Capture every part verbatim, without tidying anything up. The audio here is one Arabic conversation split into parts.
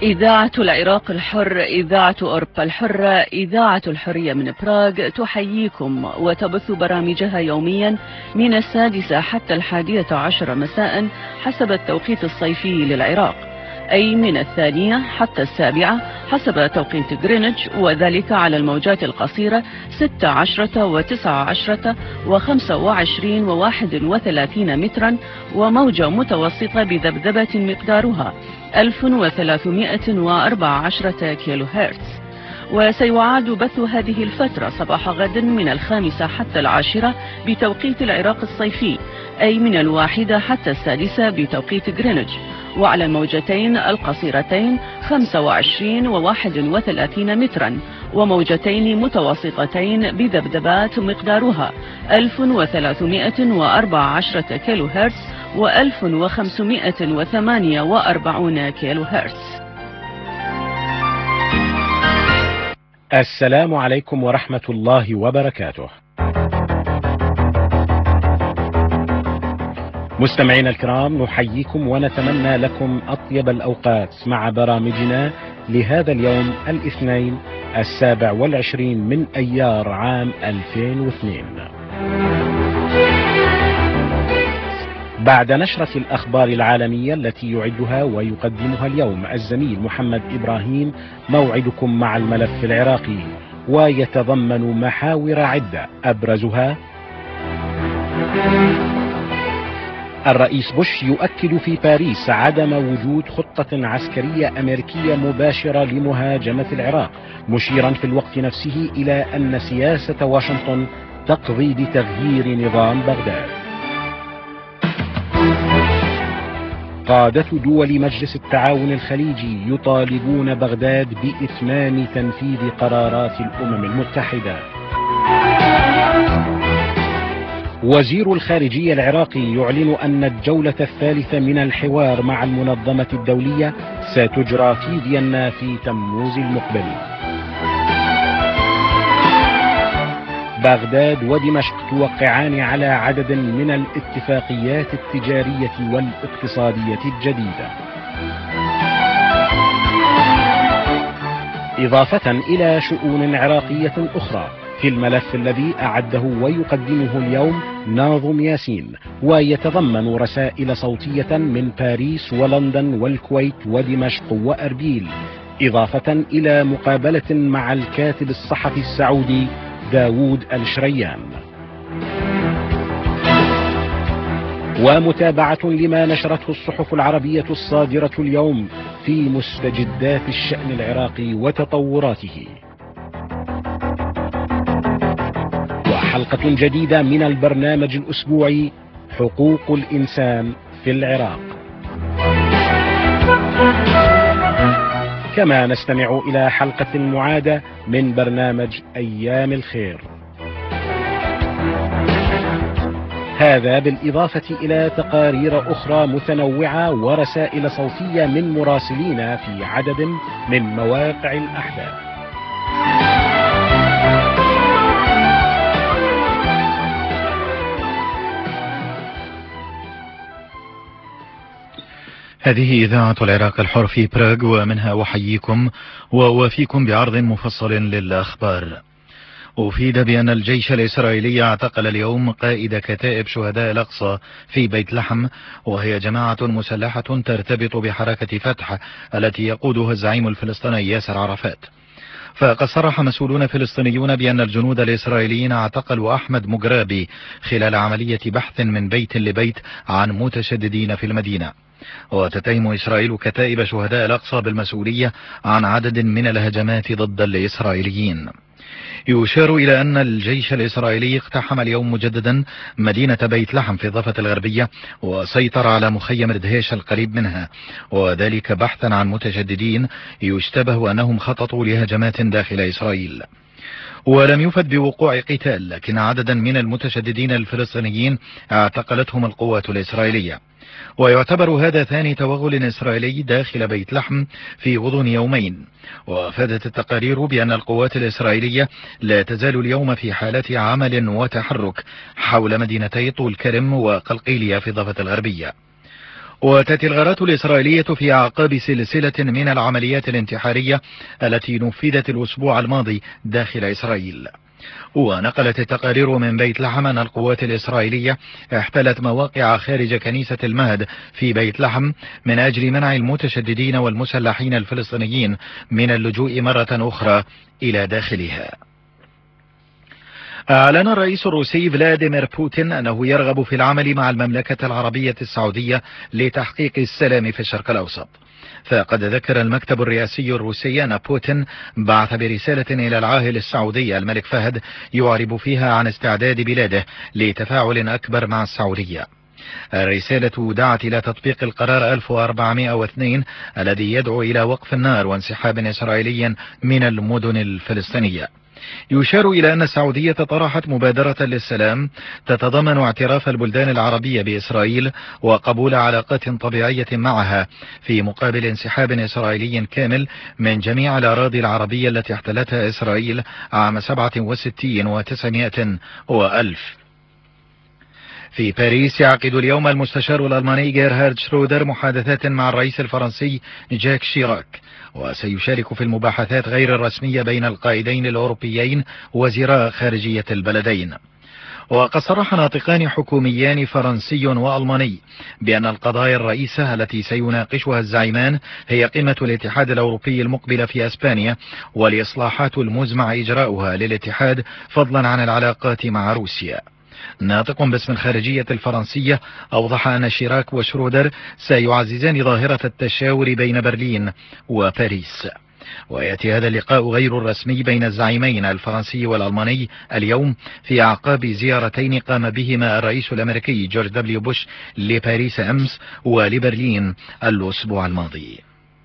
إذاعة العراق الحر، إذاعة أوروبا الحرة، إذاعة الحرية من براغ تحييكم وتبث برامجها يوميا من السادسة حتى الحادية عشر مساء حسب التوقيت الصيفي للعراق، أي من الثانية حتى السابعة حسب توقيت غرينتش، وذلك على الموجات القصيرة ستة عشرة وتسعة عشرة وخمسة وعشرين وواحد وثلاثين مترا، وموجة متوسطة بذبذبة مقدارها ألف وثلاثمائة وأربعة عشر كيلو هرتز. وسيعاد بث هذه الفترة صباح غد من الخامسة حتى العاشرة بتوقيت العراق الصيفي، أي من الواحدة حتى السادسة بتوقيت غرينتش، وعلى الموجتين القصيرتين خمسة وعشرين وواحد وثلاثين مترا، وموجتين متوسطتين بذبذبات مقدارها ألف وثلاثمائة وأربعة عشر كيلو هرتز وألف وخمسمائة وثمانية وأربعين كيلو هرتز. السلام عليكم ورحمة الله وبركاته. مستمعينا الكرام، نحييكم ونتمنى لكم أطيب الأوقات مع برامجنا لهذا اليوم الاثنين السابع والعشرين من أيار عام ألفين واثنين. بعد نشرة الأخبار العالمية التي يعدها ويقدمها اليوم الزميل محمد إبراهيم، موعدكم مع الملف العراقي، ويتضمن محاور عدة أبرزها: الرئيس بوش يؤكد في باريس عدم وجود خطة عسكرية أمريكية مباشرة لمهاجمة العراق، مشيرا في الوقت نفسه إلى أن سياسة واشنطن تقضي بتغيير نظام بغداد. قادة دول مجلس التعاون الخليجي يطالبون بغداد بإتمام تنفيذ قرارات الأمم المتحدة. وزير الخارجية العراقي يعلن أن الجولة الثالثة من الحوار مع المنظمة الدولية ستجرى في فيينا في تموز المقبل. بغداد ودمشق توقعان على عدد من الاتفاقيات التجارية والاقتصادية الجديدة. إضافة إلى شؤون عراقية أخرى في الملف الذي أعده ويقدمه اليوم ناظم ياسين، ويتضمن رسائل صوتية من باريس ولندن والكويت ودمشق وأربيل، إضافة إلى مقابلة مع الكاتب الصحفي السعودي داود الشريان، ومتابعة لما نشرته الصحف العربية الصادرة اليوم في مستجدات الشأن العراقي وتطوراته، وحلقة جديدة من البرنامج الأسبوعي حقوق الإنسان في العراق. كما نستمع إلى حلقة معادة من برنامج أيام الخير، هذا بالإضافة إلى تقارير أخرى متنوعة ورسائل صوتية من مراسلين في عدد من مواقع الأحداث. هذه إذاعة العراق الحر في براغ، ومنها أحييكم ووافيكم بعرض مفصل للأخبار. أفيد بأن الجيش الإسرائيلي اعتقل اليوم قائد كتائب شهداء الأقصى في بيت لحم، وهي جماعة مسلحة ترتبط بحركة فتح التي يقودها الزعيم الفلسطيني ياسر عرفات. فقد صرح مسؤولون فلسطينيون بأن الجنود الإسرائيليين اعتقلوا أحمد مجرابي خلال عملية بحث من بيت لبيت عن متشددين في المدينة. وتتهم إسرائيل كتائب شهداء الأقصى بالمسؤولية عن عدد من الهجمات ضد الإسرائيليين. يشار إلى أن الجيش الإسرائيلي اقتحم اليوم مجددا مدينة بيت لحم في الضفة الغربية، وسيطر على مخيم ردهيش القريب منها، وذلك بحثا عن متشددين يشتبه أنهم خططوا لهجمات داخل إسرائيل. ولم يفد بوقوع قتال، لكن عددا من المتشددين الفلسطينيين اعتقلتهم القوات الإسرائيلية. ويعتبر هذا ثاني توغل إسرائيلي داخل بيت لحم في غضون يومين. وافادت التقارير بأن القوات الإسرائيلية لا تزال اليوم في حالة عمل وتحرك حول مدينتي طول كرم وقلقيلية في الضفة الغربية. وتأتي الغارات الإسرائيلية في أعقاب سلسلة من العمليات الانتحارية التي نفذت الأسبوع الماضي داخل إسرائيل. ونقلت التقارير من بيت لحم أن القوات الإسرائيلية احتلت مواقع خارج كنيسة المهد في بيت لحم من أجل منع المتشددين والمسلحين الفلسطينيين من اللجوء مرة أخرى إلى داخلها. أعلن الرئيس الروسي فلاديمير بوتين أنه يرغب في العمل مع المملكة العربية السعودية لتحقيق السلام في الشرق الأوسط. فقد ذكر المكتب الرئاسي الروسي أن بوتين بعث برسالة إلى العاهل السعودي الملك فهد يعرب فيها عن استعداد بلاده لتفاعل أكبر مع السعودية. الرسالة دعت إلى تطبيق القرار ألف وأربعمائة واثنين الذي يدعو إلى وقف النار وانسحاب إسرائيلي من المدن الفلسطينية. يشار إلى أن السعودية طرحت مبادرة للسلام تتضمن اعتراف البلدان العربية بإسرائيل وقبول علاقات طبيعية معها في مقابل انسحاب إسرائيلي كامل من جميع الأراضي العربية التي احتلتها إسرائيل عام سبعة وستين وتسعمائة وألف. في باريس يعقد اليوم المستشار الألماني جيرهارد شرودر محادثات مع الرئيس الفرنسي جاك شيراك، وسيشارك في المباحثات غير الرسمية بين القائدين الأوروبيين وزراء خارجية البلدين. وقد صرح ناطقان حكوميان فرنسي وألماني بأن القضايا الرئيسة التي سيناقشها الزعيمان هي قمة الاتحاد الأوروبي المقبلة في أسبانيا والإصلاحات المزمع إجراؤها للاتحاد فضلا عن العلاقات مع روسيا. ناطق باسم الخارجية الفرنسية أوضح أن شيراك وشرودر سيعززان ظاهرة التشاور بين برلين وباريس. ويأتي هذا اللقاء غير الرسمي بين الزعيمين الفرنسي والألماني اليوم في أعقاب زيارتين قام بهما الرئيس الأمريكي جورج دبليو بوش لباريس أمس ولبرلين الأسبوع الماضي.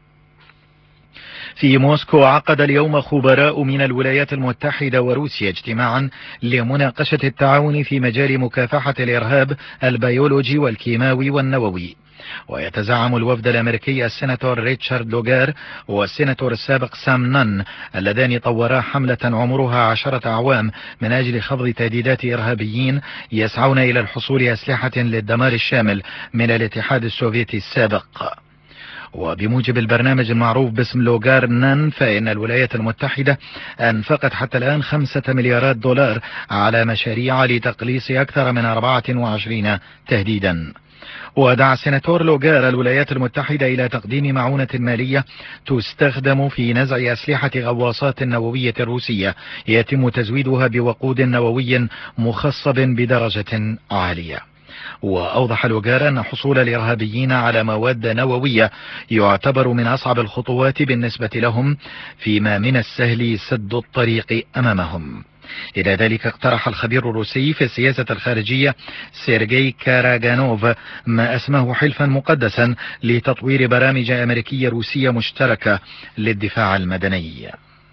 في موسكو عقد اليوم خبراء من الولايات المتحدة وروسيا اجتماعا لمناقشة التعاون في مجال مكافحة الإرهاب البيولوجي والكيماوي والنووي. ويتزعم الوفد الأمريكي السيناتور ريتشارد لوغار والسيناتور السابق سام نان اللذان طورا حملة عمرها عشرة أعوام من أجل خفض تهديدات إرهابيين يسعون إلى الحصول أسلحة للدمار الشامل من الاتحاد السوفيتي السابق. وبموجب البرنامج المعروف باسم لوغار نان فإن الولايات المتحدة أنفقت حتى الآن خمسة مليارات دولار على مشاريع لتقليص أكثر من أربعة وعشرين تهديدا. ودعا السيناتور لوغار الولايات المتحدة إلى تقديم معونة مالية تستخدم في نزع أسلحة غواصات النووية الروسية يتم تزويدها بوقود نووي مخصب بدرجة عالية. وأوضح لوغار أن حصول الإرهابيين على مواد نووية يعتبر من أصعب الخطوات بالنسبة لهم، فيما من السهل سد الطريق أمامهم. إلى ذلك اقترح الخبير الروسي في السياسة الخارجية سيرجي كاراغانوف ما اسمه حلفا مقدسا لتطوير برامج أمريكية روسية مشتركة للدفاع المدني.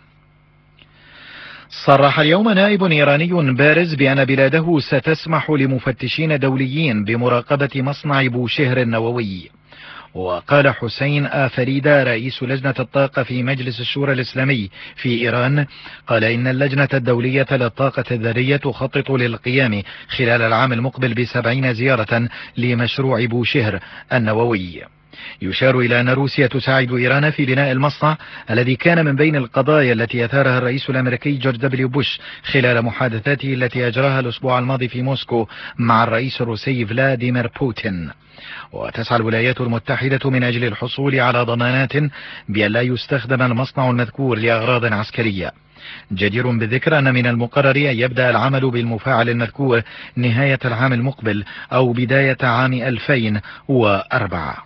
صرح اليوم نائب إيراني بارز بأن بلاده ستسمح لمفتشين دوليين بمراقبة مصنع بوشهر النووي. وقال حسين آفريدا رئيس لجنة الطاقة في مجلس الشورى الإسلامي في إيران، قال إن اللجنة الدولية للطاقة الذرية تخطط للقيام خلال العام المقبل بسبعين زيارة لمشروع بوشهر النووي. يشار إلى أن روسيا تساعد إيران في بناء المصنع الذي كان من بين القضايا التي أثارها الرئيس الأمريكي جورج دبليو بوش خلال محادثاته التي أجراها الأسبوع الماضي في موسكو مع الرئيس الروسي فلاديمير بوتين. وتسعى الولايات المتحدة من أجل الحصول على ضمانات بأن لا يستخدم المصنع المذكور لأغراض عسكرية. جدير بالذكر أن من المقرر أن يبدأ العمل بالمفاعل المذكور نهاية العام المقبل أو بداية عام ألفين وأربعة.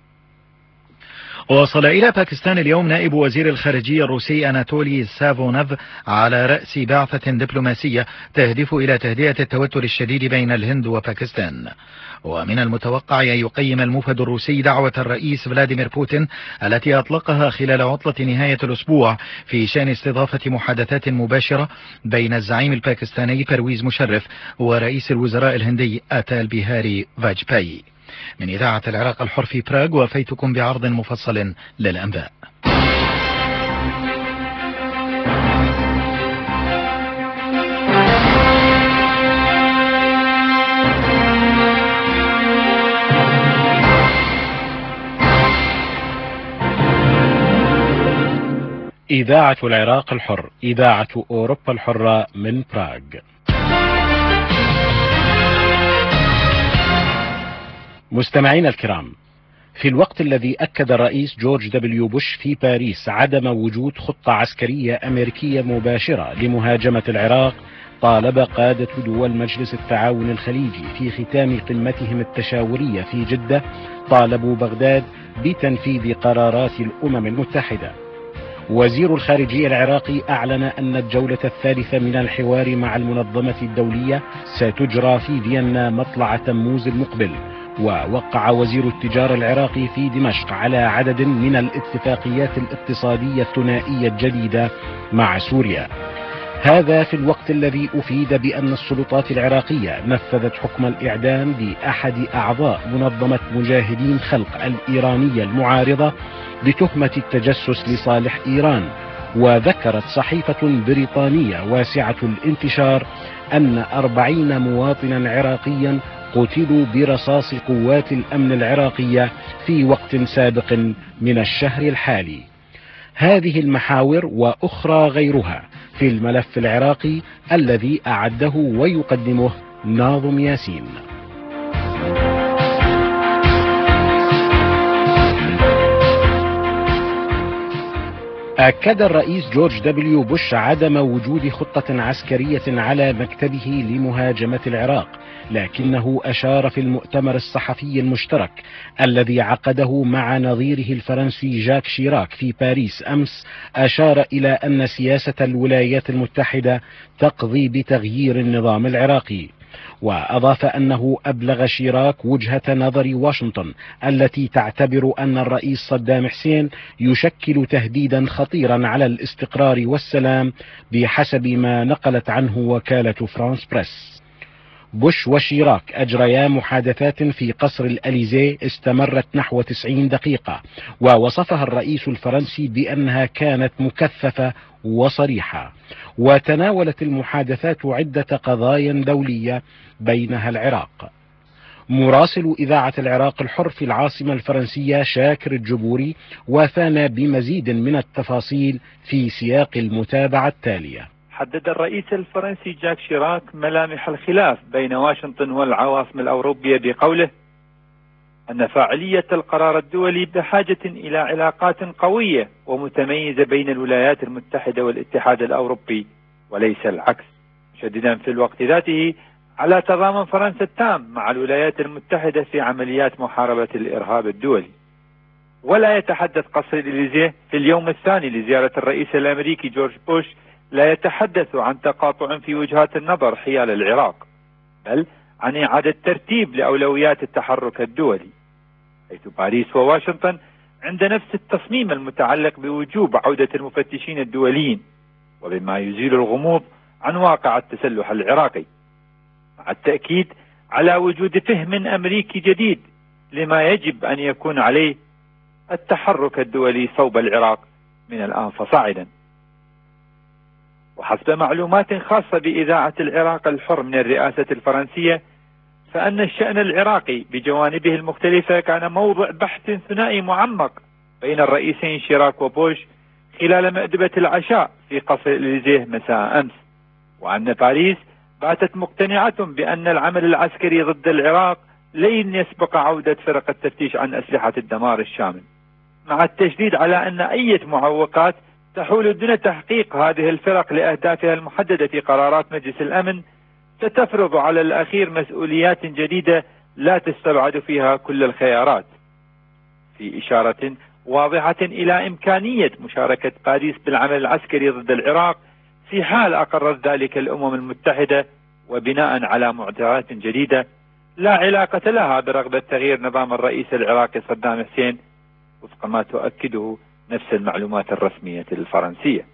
وصل إلى باكستان اليوم نائب وزير الخارجية الروسي أناتولي سافونوف على رأس بعثة دبلوماسية تهدف إلى تهدئة التوتر الشديد بين الهند وباكستان. ومن المتوقع أن يقيم الموفد الروسي دعوة الرئيس فلاديمير بوتين التي أطلقها خلال عطلة نهاية الأسبوع في شأن استضافة محادثات مباشرة بين الزعيم الباكستاني برويز مشرف ورئيس الوزراء الهندي أتال بيهاري فاجباي. من إذاعة العراق الحر في براغ وفيتكم بعرض مفصل للأنباء. إذاعة العراق الحر، إذاعة أوروبا الحرة من براغ. مستمعينا الكرام، في الوقت الذي أكد الرئيس جورج دبليو بوش في باريس عدم وجود خطة عسكرية أمريكية مباشرة لمهاجمة العراق، طالب قادة دول مجلس التعاون الخليجي في ختام قمتهم التشاورية في جدة، طالبوا بغداد بتنفيذ قرارات الأمم المتحدة. وزير الخارجية العراقي أعلن أن الجولة الثالثة من الحوار مع المنظمة الدولية ستجرى في فيينا مطلع تموز المقبل. ووقع وزير التجارة العراقي في دمشق على عدد من الاتفاقيات الاقتصادية الثنائية الجديدة مع سوريا. هذا في الوقت الذي أفيد بأن السلطات العراقية نفذت حكم الإعدام بأحد أعضاء منظمة مجاهدين خلق الإيرانية المعارضة بتهمة التجسس لصالح إيران. وذكرت صحيفة بريطانية واسعة الانتشار أن أربعين مواطنا عراقيا قتلوا برصاص قوات الأمن العراقية في وقت سابق من الشهر الحالي. هذه المحاور وأخرى غيرها في الملف العراقي الذي أعده ويقدمه ناظم ياسين. أكد الرئيس جورج دبليو بوش عدم وجود خطة عسكرية على مكتبه لمهاجمة العراق، لكنه أشار في المؤتمر الصحفي المشترك الذي عقده مع نظيره الفرنسي جاك شيراك في باريس أمس، أشار إلى أن سياسة الولايات المتحدة تقضي بتغيير النظام العراقي. وأضاف أنه أبلغ شيراك وجهة نظر واشنطن التي تعتبر أن الرئيس صدام حسين يشكل تهديدا خطيرا على الاستقرار والسلام بحسب ما نقلت عنه وكالة فرانس بريس. بوش وشيراك أجريا محادثات في قصر الأليزيه استمرت نحو تسعين دقيقة، ووصفها الرئيس الفرنسي بأنها كانت مكثفة وصريحة. وتناولت المحادثات عدة قضايا دولية بينها العراق. مراسل إذاعة العراق الحر في العاصمة الفرنسية شاكر الجبوري وافانا بمزيد من التفاصيل في سياق المتابعة التالية. حدد الرئيس الفرنسي جاك شيراك ملامح الخلاف بين واشنطن والعواصم الأوروبية بقوله أن فاعلية القرار الدولي بحاجة إلى علاقات قوية ومتميزة بين الولايات المتحدة والاتحاد الأوروبي وليس العكس، مشددا في الوقت ذاته على تضامن فرنسا التام مع الولايات المتحدة في عمليات محاربة الإرهاب الدولي. ولا يتحدث قصر الإليزيه في اليوم الثاني لزيارة الرئيس الأمريكي جورج بوش لا يتحدث عن تقاطع في وجهات النظر حيال العراق، بل عن إعادة ترتيب لأولويات التحرك الدولي، حيث باريس وواشنطن عند نفس التصميم المتعلق بوجوب عودة المفتشين الدوليين وبما يزيل الغموض عن واقع التسلح العراقي، مع التأكيد على وجود فهم أمريكي جديد لما يجب أن يكون عليه التحرك الدولي صوب العراق من الآن فصاعدا. وحسب معلومات خاصة بإذاعة العراق الحر من الرئاسة الفرنسية، فأن الشأن العراقي بجوانبه المختلفة كان موضع بحث ثنائي معمق بين الرئيسين شيراك وبوش خلال مأدبة العشاء في قصر الإليزيه مساء أمس، وأن باريس باتت مقتنعة بأن العمل العسكري ضد العراق لن يسبق عودة فرق التفتيش عن أسلحة الدمار الشامل، مع التشديد على أن أي معوقات تحول دون تحقيق هذه الفرق لأهدافها المحددة في قرارات مجلس الأمن ستفرض على الأخير مسؤوليات جديدة لا تستبعد فيها كل الخيارات، في إشارة واضحة إلى إمكانية مشاركة باريس بالعمل العسكري ضد العراق في حال أقرت ذلك الأمم المتحدة، وبناء على معطيات جديدة لا علاقة لها برغبة تغيير نظام الرئيس العراقي صدام حسين وفق ما تؤكده نفس المعلومات الرسمية الفرنسية.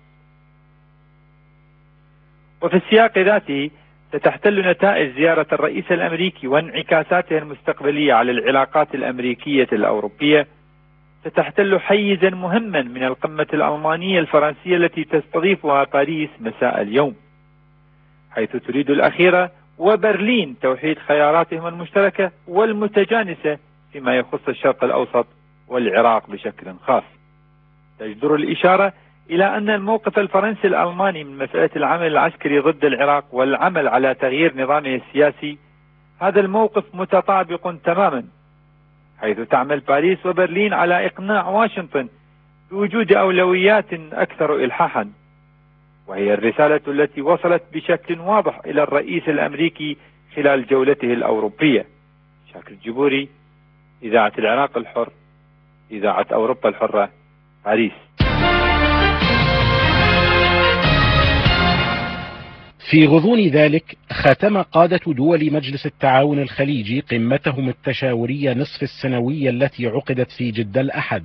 وفي السياق ذاته ستحتل نتائج زيارة الرئيس الأمريكي وانعكاساته المستقبلية على العلاقات الأمريكية الأوروبية ستحتل حيزا مهما من القمة الألمانية الفرنسية التي تستضيفها باريس مساء اليوم، حيث تريد الأخيرة وبرلين توحيد خياراتهم المشتركة والمتجانسة فيما يخص الشرق الأوسط والعراق بشكل خاص. تجدر الإشارة إلى أن الموقف الفرنسي الألماني من مسألة العمل العسكري ضد العراق والعمل على تغيير نظامه السياسي، هذا الموقف متطابق تماما، حيث تعمل باريس وبرلين على إقناع واشنطن بوجود أولويات أكثر إلحاحا، وهي الرسالة التي وصلت بشكل واضح إلى الرئيس الأمريكي خلال جولته الأوروبية. شاكر الجبوري، إذاعة العراق الحر، إذاعة أوروبا الحرة، باريس. في غضون ذلك ختم قادة دول مجلس التعاون الخليجي قمتهم التشاورية نصف السنوية التي عقدت في جدة الأحد.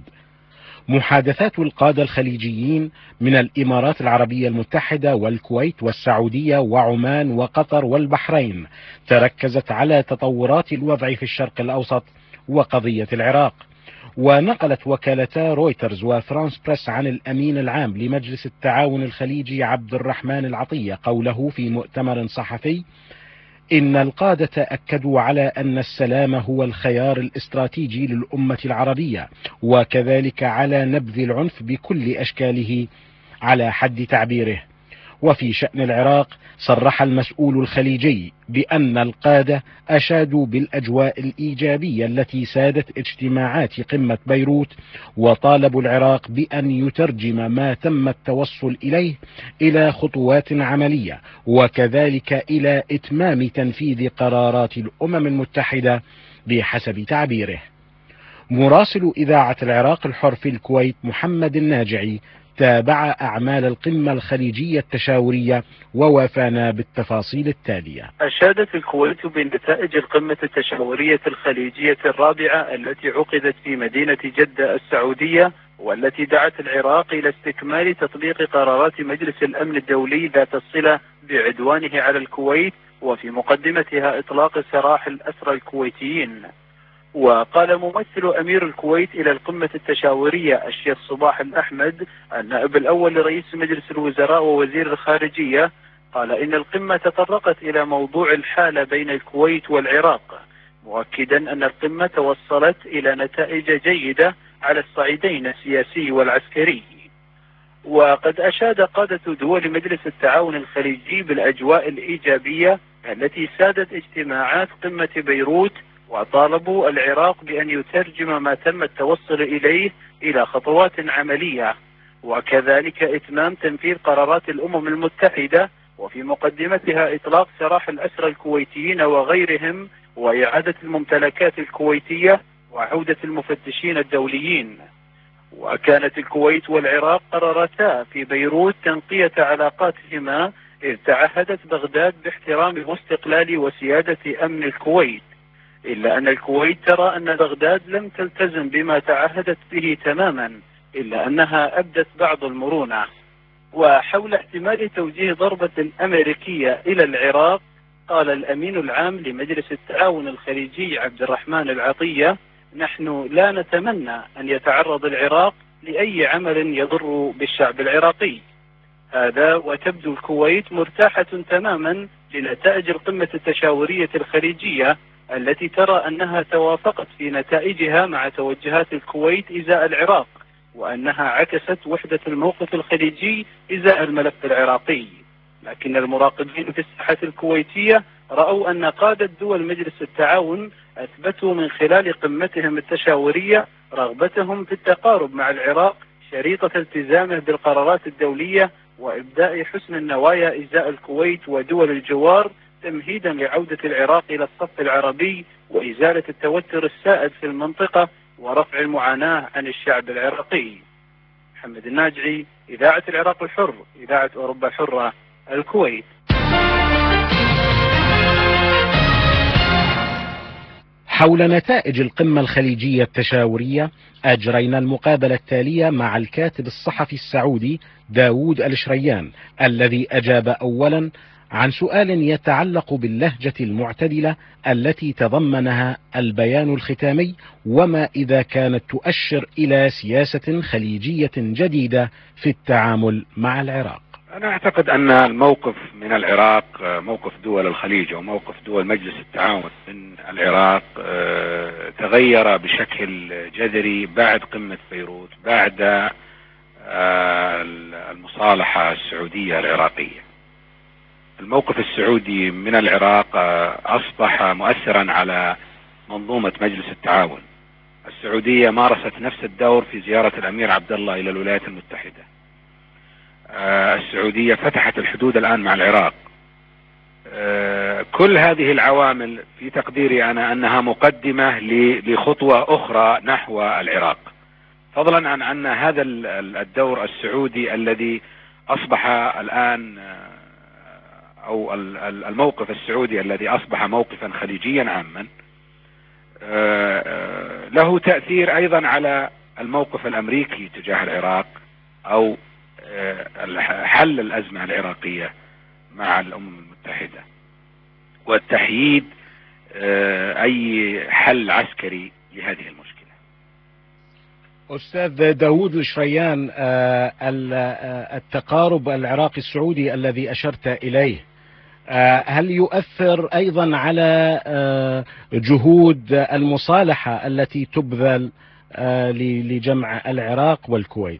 محادثات القادة الخليجيين من الإمارات العربية المتحدة والكويت والسعودية وعمان وقطر والبحرين تركزت على تطورات الوضع في الشرق الأوسط وقضية العراق. ونقلت وكالتا رويترز وفرانس بريس عن الأمين العام لمجلس التعاون الخليجي عبد الرحمن العطية قوله في مؤتمر صحفي: إن القادة أكدوا على أن السلام هو الخيار الاستراتيجي للأمة العربية، وكذلك على نبذ العنف بكل أشكاله على حد تعبيره. وفي شأن العراق صرح المسؤول الخليجي بأن القادة أشادوا بالأجواء الإيجابية التي سادت اجتماعات قمة بيروت، وطالبوا العراق بأن يترجم ما تم التوصل إليه إلى خطوات عملية، وكذلك إلى إتمام تنفيذ قرارات الأمم المتحدة بحسب تعبيره. مراسل إذاعة العراق الحر في الكويت محمد الناجعي تابع أعمال القمة الخليجية التشاورية ووافانا بالتفاصيل التالية. أشادت الكويت بنتائج القمة التشاورية الخليجية الرابعة التي عقدت في مدينة جدة السعودية، والتي دعت العراق إلى استكمال تطبيق قرارات مجلس الأمن الدولي ذات الصلة بعدوانه على الكويت، وفي مقدمتها إطلاق سراح الأسرى الكويتيين. وقال ممثل أمير الكويت إلى القمة التشاورية الشيخ صباح الأحمد النائب الأول لرئيس مجلس الوزراء ووزير الخارجية، قال إن القمة تطرقت إلى موضوع الحالة بين الكويت والعراق، مؤكدا أن القمة توصلت إلى نتائج جيدة على الصعيدين السياسي والعسكري. وقد أشاد قادة دول مجلس التعاون الخليجي بالأجواء الإيجابية التي سادت اجتماعات قمة بيروت، وطالبوا العراق بأن يترجم ما تم التوصل إليه إلى خطوات عملية، وكذلك إتمام تنفيذ قرارات الأمم المتحدة، وفي مقدمتها إطلاق سراح الأسرى الكويتيين وغيرهم، وإعادة الممتلكات الكويتية، وعودة المفتشين الدوليين. وكانت الكويت والعراق قررتا في بيروت تنقية علاقاتهما، إذ تعهدت بغداد باحترام واستقلال وسيادة أمن الكويت، إلا أن الكويت ترى أن بغداد لم تلتزم بما تعهدت به تماما، إلا أنها أبدت بعض المرونة. وحول احتمال توجيه ضربة أمريكية إلى العراق، قال الأمين العام لمجلس التعاون الخليجي عبد الرحمن العطية: نحن لا نتمنى أن يتعرض العراق لأي عمل يضر بالشعب العراقي. هذا وتبدو الكويت مرتاحة تماما لنتائج القمة التشاورية الخليجية، التي ترى أنها توافقت في نتائجها مع توجهات الكويت إزاء العراق، وأنها عكست وحدة الموقف الخليجي إزاء الملف العراقي. لكن المراقبين في الساحة الكويتية رأوا أن قادة دول مجلس التعاون أثبتوا من خلال قمتهم التشاورية رغبتهم في التقارب مع العراق شريطة التزامه بالقرارات الدولية، وإبداء حسن النوايا إزاء الكويت ودول الجوار، تمهيدا لعودة العراق إلى الصف العربي وإزالة التوتر السائد في المنطقة ورفع المعاناة عن الشعب العراقي. محمد الناجعي، إذاعة العراق الحر، إذاعة أوروبا الحرة، الكويت. حول نتائج القمة الخليجية التشاورية أجرينا المقابلة التالية مع الكاتب الصحفي السعودي داود الشريان، الذي أجاب أولا عن سؤال يتعلق باللهجة المعتدلة التي تضمنها البيان الختامي، وما إذا كانت تؤشر إلى سياسة خليجية جديدة في التعامل مع العراق. أنا أعتقد أن الموقف من العراق، موقف دول الخليج وموقف دول مجلس التعاون من العراق تغير بشكل جذري بعد قمة بيروت، بعد المصالحة السعودية العراقية. الموقف السعودي من العراق أصبح مؤثرا على منظومة مجلس التعاون. السعودية مارست نفس الدور في زيارة الأمير عبد الله إلى الولايات المتحدة. السعودية فتحت الحدود الآن مع العراق. كل هذه العوامل في تقديري أنا أنها مقدمة لخطوة أخرى نحو العراق، فضلا عن أن هذا الدور السعودي الذي أصبح الآن، أو الموقف السعودي الذي أصبح موقفا خليجيا عاما، له تأثير أيضا على الموقف الأمريكي تجاه العراق، أو حل الأزمة العراقية مع الأمم المتحدة والتحييد أي حل عسكري لهذه المشكلة. أستاذ داود الشريان، التقارب العراقي السعودي الذي أشرت إليه هل يؤثر أيضا على جهود المصالحة التي تبذل لجمع العراق والكويت؟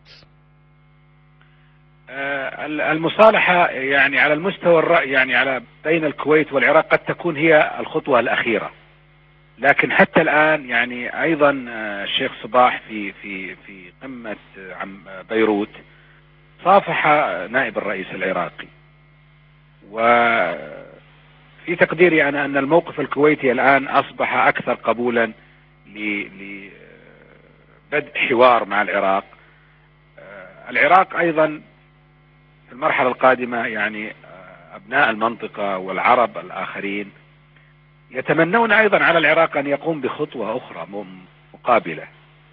المصالحة يعني على المستوى الرأي، يعني على بين الكويت والعراق قد تكون هي الخطوة الأخيرة، لكن حتى الآن يعني أيضا الشيخ صباح في في في قمة بيروت صافح نائب الرئيس العراقي، وفي تقديري أنا أن الموقف الكويتي الآن أصبح أكثر قبولا لبدء حوار مع العراق. العراق أيضا في المرحلة القادمة يعني أبناء المنطقة والعرب الآخرين يتمنون أيضا على العراق أن يقوم بخطوة أخرى مقابلة،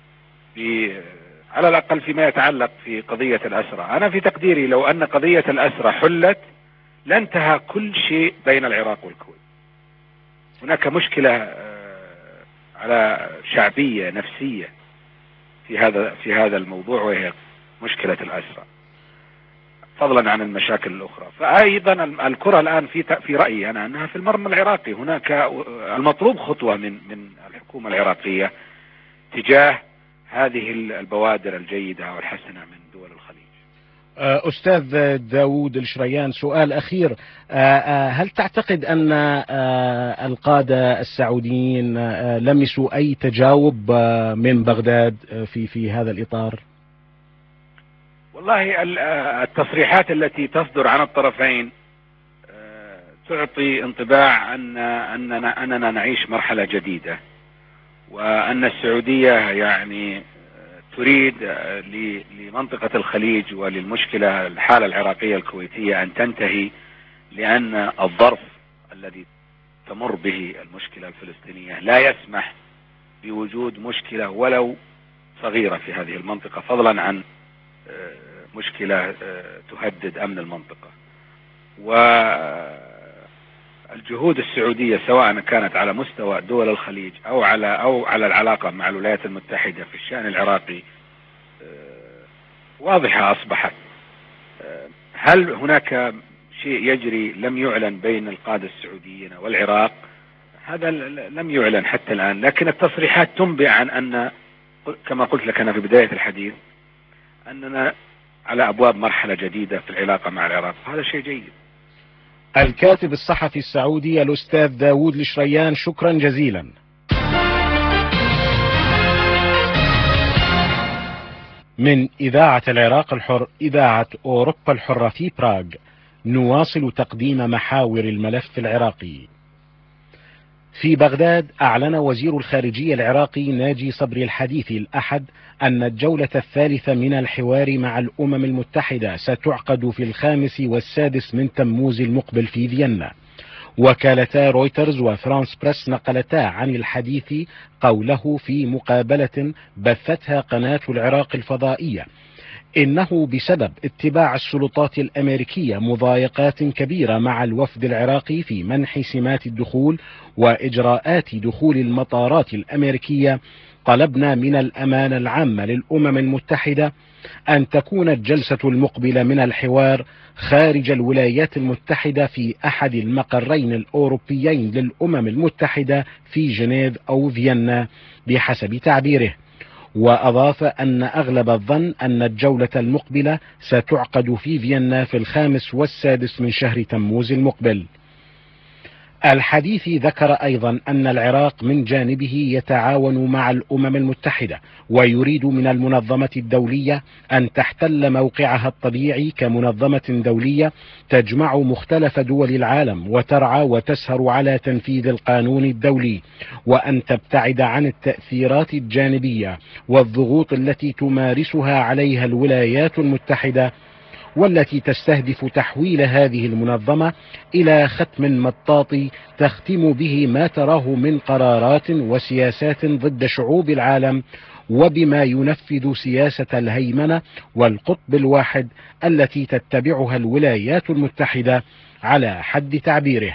على الأقل فيما يتعلق في قضية الأسرى. أنا في تقديري لو أن قضية الأسرى حلت لانتهى كل شيء بين العراق والكويت. هناك مشكلة على شعبية نفسية في هذا في هذا الموضوع، وهي مشكلة الأسرى، فضلا عن المشاكل الأخرى. فأيضا الكرة الآن في في رأيي أنا أنها في المرمى العراقي. هناك المطلوب خطوة من من الحكومة العراقية تجاه هذه البوادر الجيدة والحسنة من دول الخليج. أستاذ داود الشريان، سؤال أخير، هل تعتقد أن القادة السعوديين لمسوا أي تجاوب من بغداد في في هذا الإطار؟ والله التصريحات التي تصدر عن الطرفين تعطي انطباع أن أننا أننا نعيش مرحلة جديدة، وأن السعودية يعني تريد لمنطقة الخليج وللمشكلة الحالة العراقية الكويتية أن تنتهي، لأن الظرف الذي تمر به المشكلة الفلسطينية لا يسمح بوجود مشكلة ولو صغيرة في هذه المنطقة، فضلا عن مشكلة تهدد أمن المنطقة. والجهود السعودية سواء كانت على مستوى دول الخليج أو على أو على العلاقة مع الولايات المتحدة في الشأن العراقي واضحة أصبحت. هل هناك شيء يجري لم يعلن بين القادة السعوديين والعراق؟ هذا لم يعلن حتى الآن، لكن التصريحات تنبئ عن أن كما قلت لك أنا في بداية الحديث أننا على أبواب مرحلة جديدة في العلاقة مع العراق. هذا شيء جيد. الكاتب الصحفي السعودي الأستاذ داود الشريان، شكرا جزيلا. من إذاعة العراق الحر، إذاعة أوروبا الحرة في براغ، نواصل تقديم محاور الملف العراقي. في بغداد أعلن وزير الخارجية العراقي ناجي صبري الحديثي الأحد أن الجولة الثالثة من الحوار مع الأمم المتحدة ستعقد في الخامس والسادس من تموز المقبل في فيينا. وكالتا رويترز وفرانس بريس نقلتا عن الحديث قوله في مقابلة بثتها قناة العراق الفضائية إنه بسبب اتباع السلطات الأمريكية مضايقات كبيرة مع الوفد العراقي في منح سمات الدخول وإجراءات دخول المطارات الأمريكية، طلبنا من الأمانة العامة للأمم المتحدة أن تكون الجلسة المقبلة من الحوار خارج الولايات المتحدة في أحد المقرين الأوروبيين للأمم المتحدة في جنيف أو فيينا بحسب تعبيره. وأضاف أن أغلب الظن أن الجولة المقبلة ستعقد في فيينا في الخامس والسادس من شهر تموز المقبل. الحديث ذكر أيضا أن العراق من جانبه يتعاون مع الأمم المتحدة ويريد من المنظمة الدولية أن تحتل موقعها الطبيعي كمنظمة دولية تجمع مختلف دول العالم وترعى وتسهر على تنفيذ القانون الدولي، وأن تبتعد عن التأثيرات الجانبية والضغوط التي تمارسها عليها الولايات المتحدة، والتي تستهدف تحويل هذه المنظمة إلى ختم مطاطي تختم به ما تراه من قرارات وسياسات ضد شعوب العالم، وبما ينفذ سياسة الهيمنة والقطب الواحد التي تتبعها الولايات المتحدة على حد تعبيره.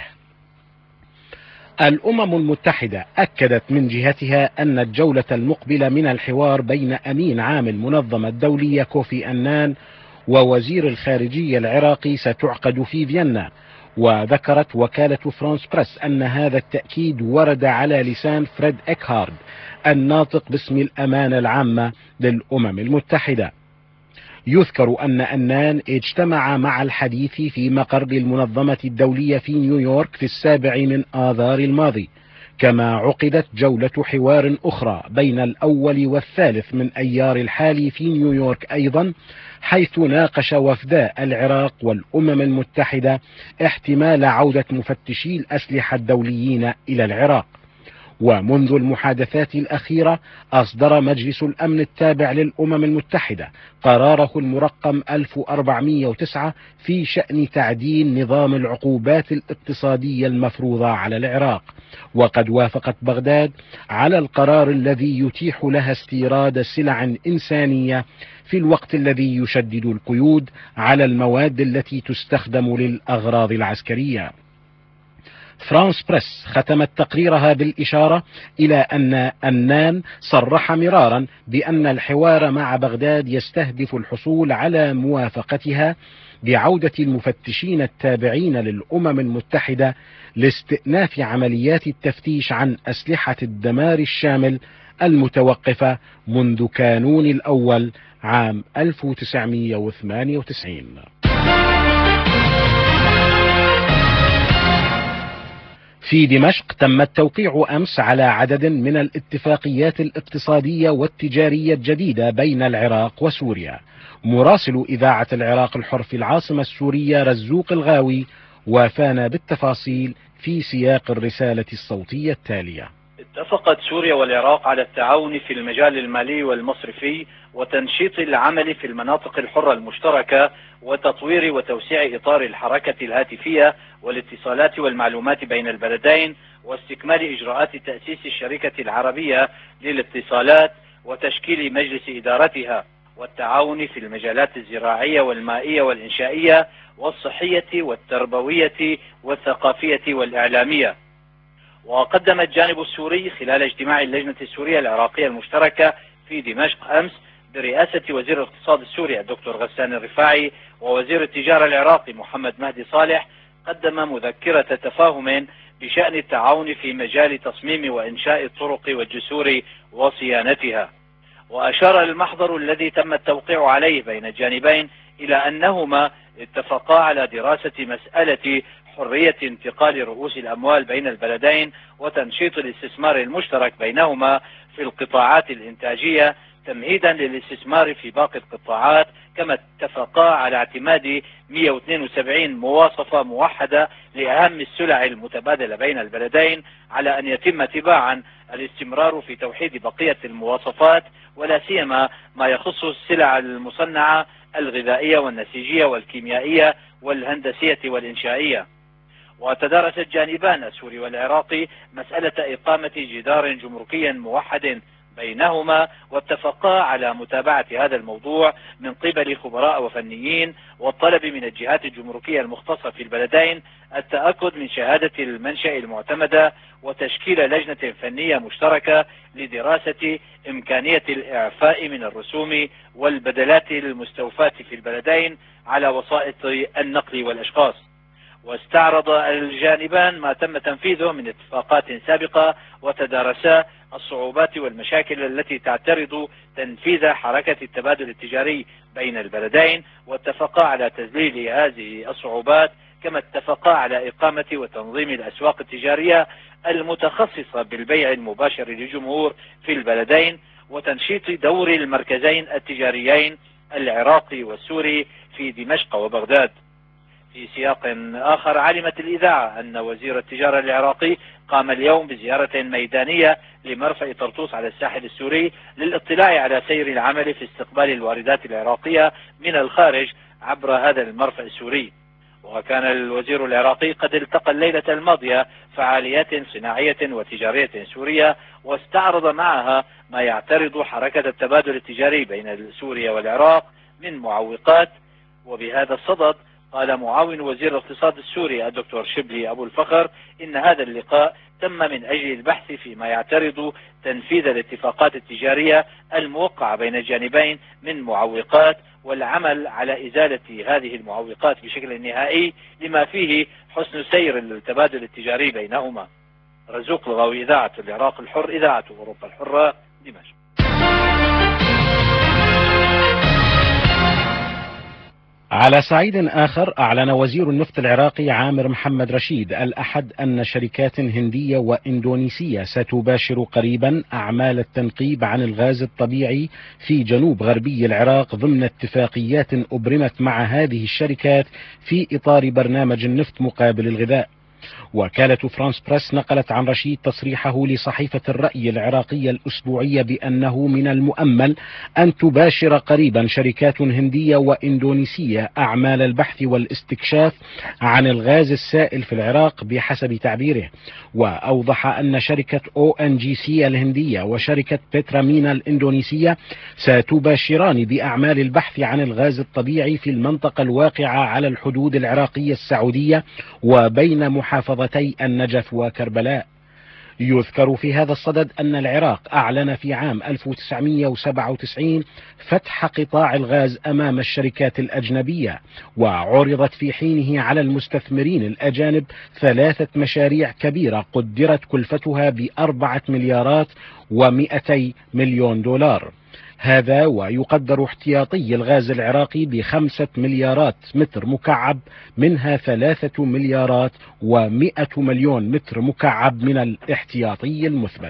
الأمم المتحدة أكدت من جهتها أن الجولة المقبلة من الحوار بين أمين عام المنظمة الدولية كوفي أنان ووزير الخارجية العراقي ستعقد في فيينا. وذكرت وكالة فرانس بريس أن هذا التأكيد ورد على لسان فريد إكهارد الناطق باسم الأمانة العامة للأمم المتحدة. يذكر أن أنان اجتمع مع الحديث في مقر المنظمة الدولية في نيويورك في السابع من آذار الماضي، كما عقدت جولة حوار أخرى بين الأول والثالث من أيار الحالي في نيويورك أيضا، حيث ناقش وفدا العراق والأمم المتحدة احتمال عودة مفتشي الأسلحة الدوليين إلى العراق. ومنذ المحادثات الأخيرة أصدر مجلس الأمن التابع للأمم المتحدة قراره المرقم ألف وأربعمئة وتسعة في شأن تعديل نظام العقوبات الاقتصادية المفروضة على العراق، وقد وافقت بغداد على القرار الذي يتيح لها استيراد سلع إنسانية في الوقت الذي يشدد القيود على المواد التي تستخدم للأغراض العسكرية. فرانس بريس ختمت تقريرها بالإشارة إلى أن أنان صرح مرارا بأن الحوار مع بغداد يستهدف الحصول على موافقتها بعودة المفتشين التابعين للأمم المتحدة لاستئناف عمليات التفتيش عن أسلحة الدمار الشامل المتوقفة منذ كانون الأول عام ألف وتسعمئة وثمانية وتسعين. في دمشق تم التوقيع أمس على عدد من الاتفاقيات الاقتصادية والتجارية الجديدة بين العراق وسوريا. مراسل إذاعة العراق الحر في العاصمة السورية رزوق الغاوي وافانا بالتفاصيل في سياق الرسالة الصوتية التالية. اتفقت سوريا والعراق على التعاون في المجال المالي والمصرفي وتنشيط العمل في المناطق الحرة المشتركة وتطوير وتوسيع إطار الحركة الهاتفية والاتصالات والمعلومات بين البلدين واستكمال إجراءات تأسيس الشركة العربية للاتصالات وتشكيل مجلس إدارتها، والتعاون في المجالات الزراعية والمائية والإنشائية والصحية والتربوية والثقافية والإعلامية. وقدم الجانب السوري خلال اجتماع اللجنة السورية العراقية المشتركة في دمشق أمس برئاسة وزير الاقتصاد السوري الدكتور غسان الرفاعي ووزير التجارة العراقي محمد مهدي صالح، قدم مذكرة تفاهم بشأن التعاون في مجال تصميم وإنشاء الطرق والجسور وصيانتها. وأشار المحضر الذي تم التوقيع عليه بين الجانبين إلى أنهما اتفقا على دراسة مسألة حرية انتقال رؤوس الأموال بين البلدين وتنشيط الاستثمار المشترك بينهما في القطاعات الإنتاجية تمهيدا للاستثمار في باقي القطاعات، كما اتفقا على اعتماد مئة واثنين وسبعين مواصفة موحدة لأهم السلع المتبادلة بين البلدين، على أن يتم تباعا الاستمرار في توحيد بقية المواصفات ولا سيما ما يخص السلع المصنعة الغذائية والنسيجية والكيميائية والهندسية والإنشائية. وتدارس الجانبان السوري والعراقي مسألة إقامة جدار جمركي موحد بينهما، واتفقا على متابعة هذا الموضوع من قبل خبراء وفنيين، والطلب من الجهات الجمركية المختصة في البلدين التأكد من شهادة المنشأ المعتمدة وتشكيل لجنة فنية مشتركة لدراسة إمكانية الإعفاء من الرسوم والبدلات المستوفاة في البلدين على وسائط النقل والأشخاص. واستعرض الجانبان ما تم تنفيذه من اتفاقات سابقة وتدارسا الصعوبات والمشاكل التي تعترض تنفيذ حركة التبادل التجاري بين البلدين، واتفقا على تذليل هذه الصعوبات، كما اتفقا على إقامة وتنظيم الأسواق التجارية المتخصصة بالبيع المباشر للجمهور في البلدين، وتنشيط دور المركزين التجاريين العراقي والسوري في دمشق وبغداد. في سياق آخر، علمت الإذاعة أن وزير التجارة العراقي قام اليوم بزيارة ميدانية لمرفأ طرطوس على الساحل السوري للاطلاع على سير العمل في استقبال الواردات العراقية من الخارج عبر هذا المرفأ السوري. وكان الوزير العراقي قد التقى الليلة الماضية فعاليات صناعية وتجارية سورية، واستعرض معها ما يعترض حركة التبادل التجاري بين سوريا والعراق من معوقات. وبهذا الصدد قال معاون وزير الاقتصاد السوري الدكتور شبلي أبو الفخر إن هذا اللقاء تم من أجل البحث فيما يعترض تنفيذ الاتفاقات التجارية الموقعة بين الجانبين من معوقات، والعمل على إزالة هذه المعوقات بشكل نهائي لما فيه حسن سير التبادل التجاري بينهما. رزوق لغوي، إذاعة العراق الحر، إذاعة أوروبا الحرة، دمشق. على صعيد آخر، أعلن وزير النفط العراقي عامر محمد رشيد الأحد أن شركات هندية وإندونيسية ستباشر قريبا أعمال التنقيب عن الغاز الطبيعي في جنوب غربي العراق ضمن اتفاقيات أبرمت مع هذه الشركات في إطار برنامج النفط مقابل الغذاء. وكالة فرانس بريس نقلت عن رشيد تصريحه لصحيفة الرأي العراقية الأسبوعية بأنه من المؤمل أن تباشر قريبا شركات هندية وإندونيسية أعمال البحث والاستكشاف عن الغاز السائل في العراق بحسب تعبيره. وأوضح أن شركة أو إن جي سي الهندية وشركة بترامينا الإندونيسية ستباشران بأعمال البحث عن الغاز الطبيعي في المنطقة الواقعة على الحدود العراقية السعودية وبين محافظتي النجف وكربلاء. يذكر في هذا الصدد أن العراق أعلن في عام ألف وتسعمئة وسبعة وتسعين فتح قطاع الغاز أمام الشركات الأجنبية، وعرضت في حينه على المستثمرين الأجانب ثلاثة مشاريع كبيرة قدرت كلفتها بأربعة مليارات ومئتي مليون دولار. هذا ويقدر احتياطي الغاز العراقي بخمسة مليارات متر مكعب، منها ثلاثة مليارات ومئة مليون متر مكعب من الاحتياطي المثبت.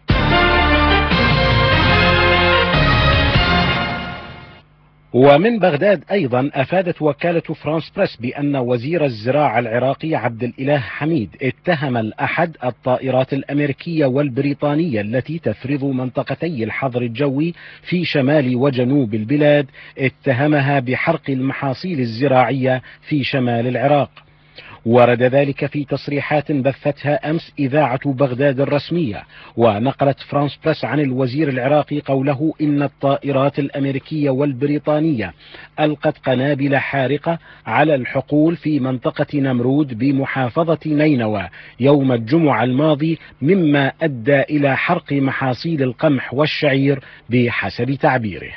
ومن بغداد أيضا أفادت وكالة فرانس بريس بأن وزير الزراعة العراقي عبد الإله حميد اتهم الأحد الطائرات الأمريكية والبريطانية التي تفرض منطقتي الحظر الجوي في شمال وجنوب البلاد، اتهمها بحرق المحاصيل الزراعية في شمال العراق. ورد ذلك في تصريحات بثتها أمس إذاعة بغداد الرسمية. ونقلت فرانس بريس عن الوزير العراقي قوله إن الطائرات الأمريكية والبريطانية ألقت قنابل حارقة على الحقول في منطقة نمرود بمحافظة نينوى يوم الجمعة الماضي، مما أدى إلى حرق محاصيل القمح والشعير بحسب تعبيره.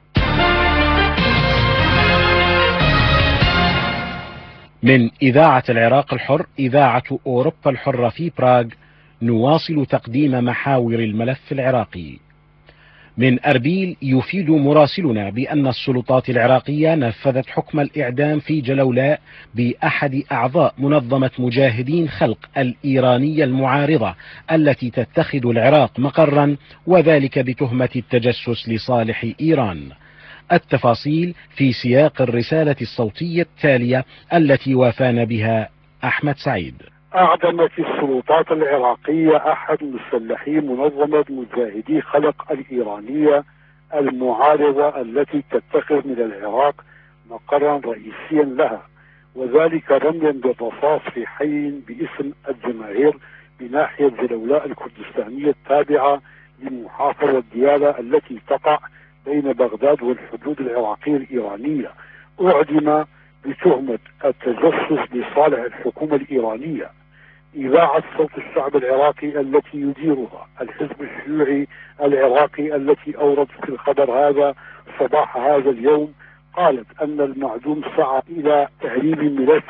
من إذاعة العراق الحر، إذاعة أوروبا الحرة في براغ، نواصل تقديم محاور الملف العراقي. من أربيل يفيد مراسلنا بأن السلطات العراقية نفذت حكم الإعدام في جلولاء بأحد أعضاء منظمة مجاهدين خلق الإيرانية المعارضة التي تتخذ العراق مقرا، وذلك بتهمة التجسس لصالح إيران. التفاصيل في سياق الرسالة الصوتية التالية التي وافانا بها أحمد سعيد. أعدمت السلطات العراقية أحد مسلحي منظمة مجاهدي خلق الإيرانية المعارضة التي تتخذ من العراق مقرا رئيسيا لها، وذلك رميا بالرصاص في حي باسم الجماهير بناحية جلولاء الكردستانية التابعة لمحافظة ديالى التي تقع بين بغداد والحدود العراقية الإيرانية. أعدم بتهمة التجسس لصالح الحكومة الإيرانية. إذاعة صوت الشعب العراقي التي يديرها الحزب الشيوعي العراقي التي أوردت في الخبر هذا صباح هذا اليوم قالت أن المعدوم سعى إلى تهريب ملف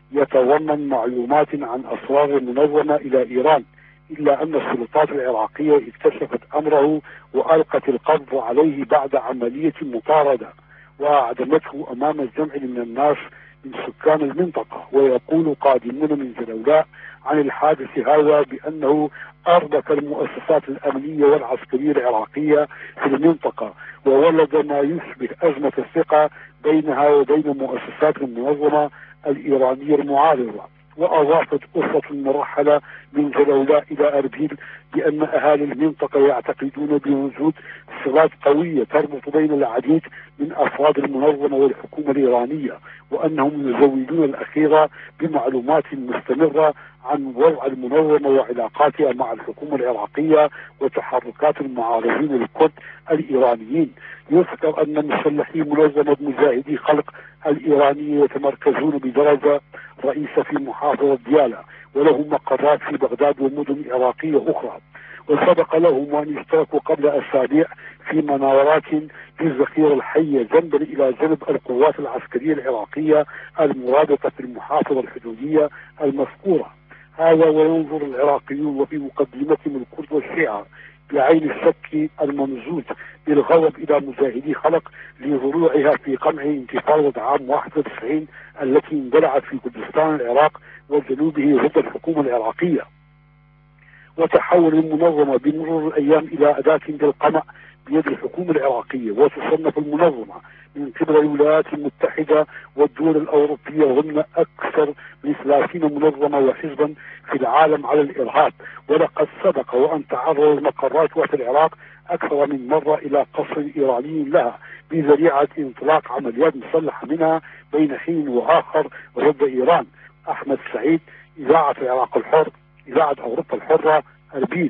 يتضمن معلومات عن أسرار المنظمة إلى إيران، إلا أن السلطات العراقية اكتشفت أمره وألقت القبض عليه بعد عملية مطاردة وأعدمته أمام الجمع من الناس من سكان المنطقة. ويقول قادمون من جلولاء عن الحادث هذا بأنه أربك المؤسسات الأمنية والعسكرية العراقية في المنطقة، وولد ما يشبه أزمة الثقة بينها وبين مؤسسات المنظمة الإيرانية المعارضة. وأضافت أسرة المرحلة من جلولاء إلى أربيل بأن أهالي المنطقة يعتقدون بوجود صلات قوية تربط بين العديد من أفراد المنظمة والحكومة الإيرانية، وأنهم يزودون الأخيرة بمعلومات مستمرة عن وضع المنظمة وعلاقاتها مع الحكومة العراقية وتحركات المعارضين الكرد الإيرانيين. يذكر أن مسلحي منظمة مجاهدي خلق الإيرانية يتمركزون بدرجة رئيسة في محافظة ديالى، ولهم مقرات في بغداد ومدن عراقية أخرى. وسبق لهم أن اشتركوا قبل أسابيع في مناورات للذخيرة الحية جنبا إلى جنب القوات العسكرية العراقية المرابطة في المحافظة الحدودية المذكورة. هذا وينظر العراقيون وفي مقدمتهم الكرد والشيعة بعين الشك الممزوج بالغضب إلى مجاهدي خلق لضلوعها في قمع انتفاضة عام واحد وتسعين التي اندلعت في كردستان العراق وجنوبه ضد الحكومة العراقية. وتحول المنظمة بمرور الأيام إلى أداة للقمع بيد الحكومة العراقية، وتصنف المنظمة من قبل الولايات المتحدة والدول الأوروبية ضمن أكثر من ثلاثين منظمة وحزبا في العالم على الإرهاب. ولقد سبق وأن تعرض مقراتها في العراق أكثر من مرة إلى قصر إيراني لها بذريعة انطلاق عمليات مسلحة منها بين حين وآخر ضد إيران. أحمد سعيد، إذاعة العراق الحر، إذاعة أوروبا الحرة، أربيل.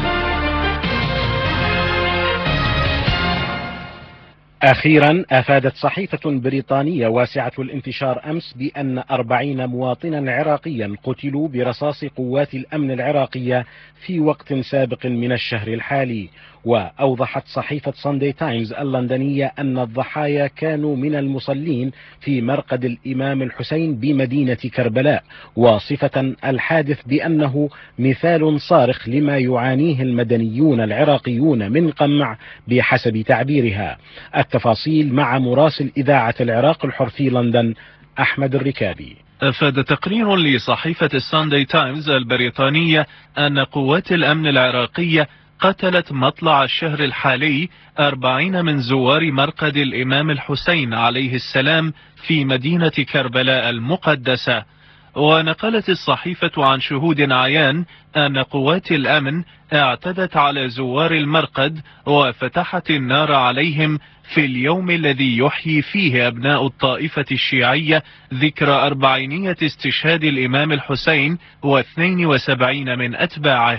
أخيرا أفادت صحيفة بريطانية واسعة الانتشار أمس بأن أربعين مواطنا عراقيا قتلوا برصاص قوات الأمن العراقية في وقت سابق من الشهر الحالي. وأوضحت صحيفة ساندي تايمز اللندنية أن الضحايا كانوا من المصلين في مرقد الإمام الحسين بمدينة كربلاء، واصفة الحادث بأنه مثال صارخ لما يعانيه المدنيون العراقيون من قمع بحسب تعبيرها. التفاصيل مع مراسل إذاعة العراق الحر في لندن أحمد الركابي. أفاد تقرير لصحيفة الساندي تايمز البريطانية أن قوات الأمن العراقية قتلت مطلع الشهر الحالي أربعين من زوار مرقد الإمام الحسين عليه السلام في مدينة كربلاء المقدسة. ونقلت الصحيفة عن شهود عيان أن قوات الأمن اعتدت على زوار المرقد وفتحت النار عليهم في اليوم الذي يحيي فيه أبناء الطائفة الشيعية ذكرى أربعينية استشهاد الإمام الحسين واثنين وسبعين من أتباعه.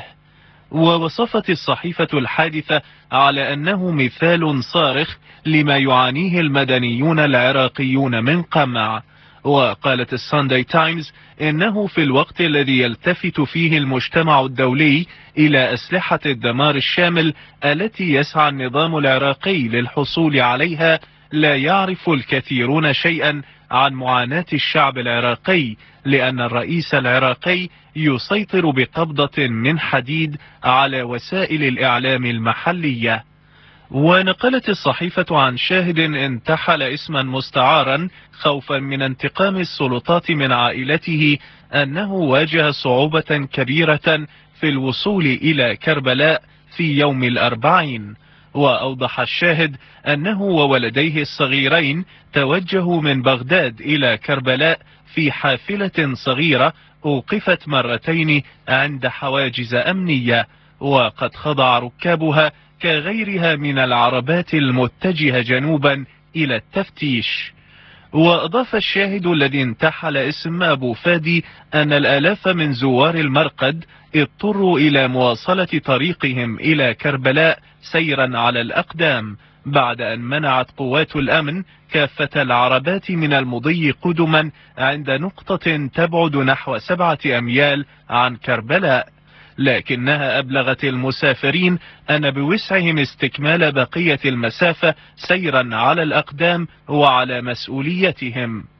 ووصفت الصحيفة الحادثة على أنه مثال صارخ لما يعانيه المدنيون العراقيون من قمع. وقالت الساندي تايمز إنه في الوقت الذي يلتفت فيه المجتمع الدولي إلى أسلحة الدمار الشامل التي يسعى النظام العراقي للحصول عليها، لا يعرف الكثيرون شيئا عن معاناة الشعب العراقي، لأن الرئيس العراقي يسيطر بقبضة من حديد على وسائل الإعلام المحلية. ونقلت الصحيفة عن شاهد انتحل اسما مستعارا خوفا من انتقام السلطات من عائلته أنه واجه صعوبة كبيرة في الوصول إلى كربلاء في يوم الأربعين. وأوضح الشاهد أنه وولديه الصغيرين توجهوا من بغداد إلى كربلاء في حافلة صغيرة أوقفت مرتين عند حواجز أمنية، وقد خضع ركابها كغيرها من العربات المتجهة جنوبا إلى التفتيش. وأضاف الشاهد الذي انتحل اسم أبو فادي أن الآلاف من زوار المرقد اضطروا إلى مواصلة طريقهم إلى كربلاء سيرا على الأقدام بعد أن منعت قوات الأمن كافة العربات من المضي قدما عند نقطة تبعد نحو سبعة أميال عن كربلاء، لكنها أبلغت المسافرين أن بوسعهم استكمال بقية المسافة سيرا على الأقدام وعلى مسؤوليتهم.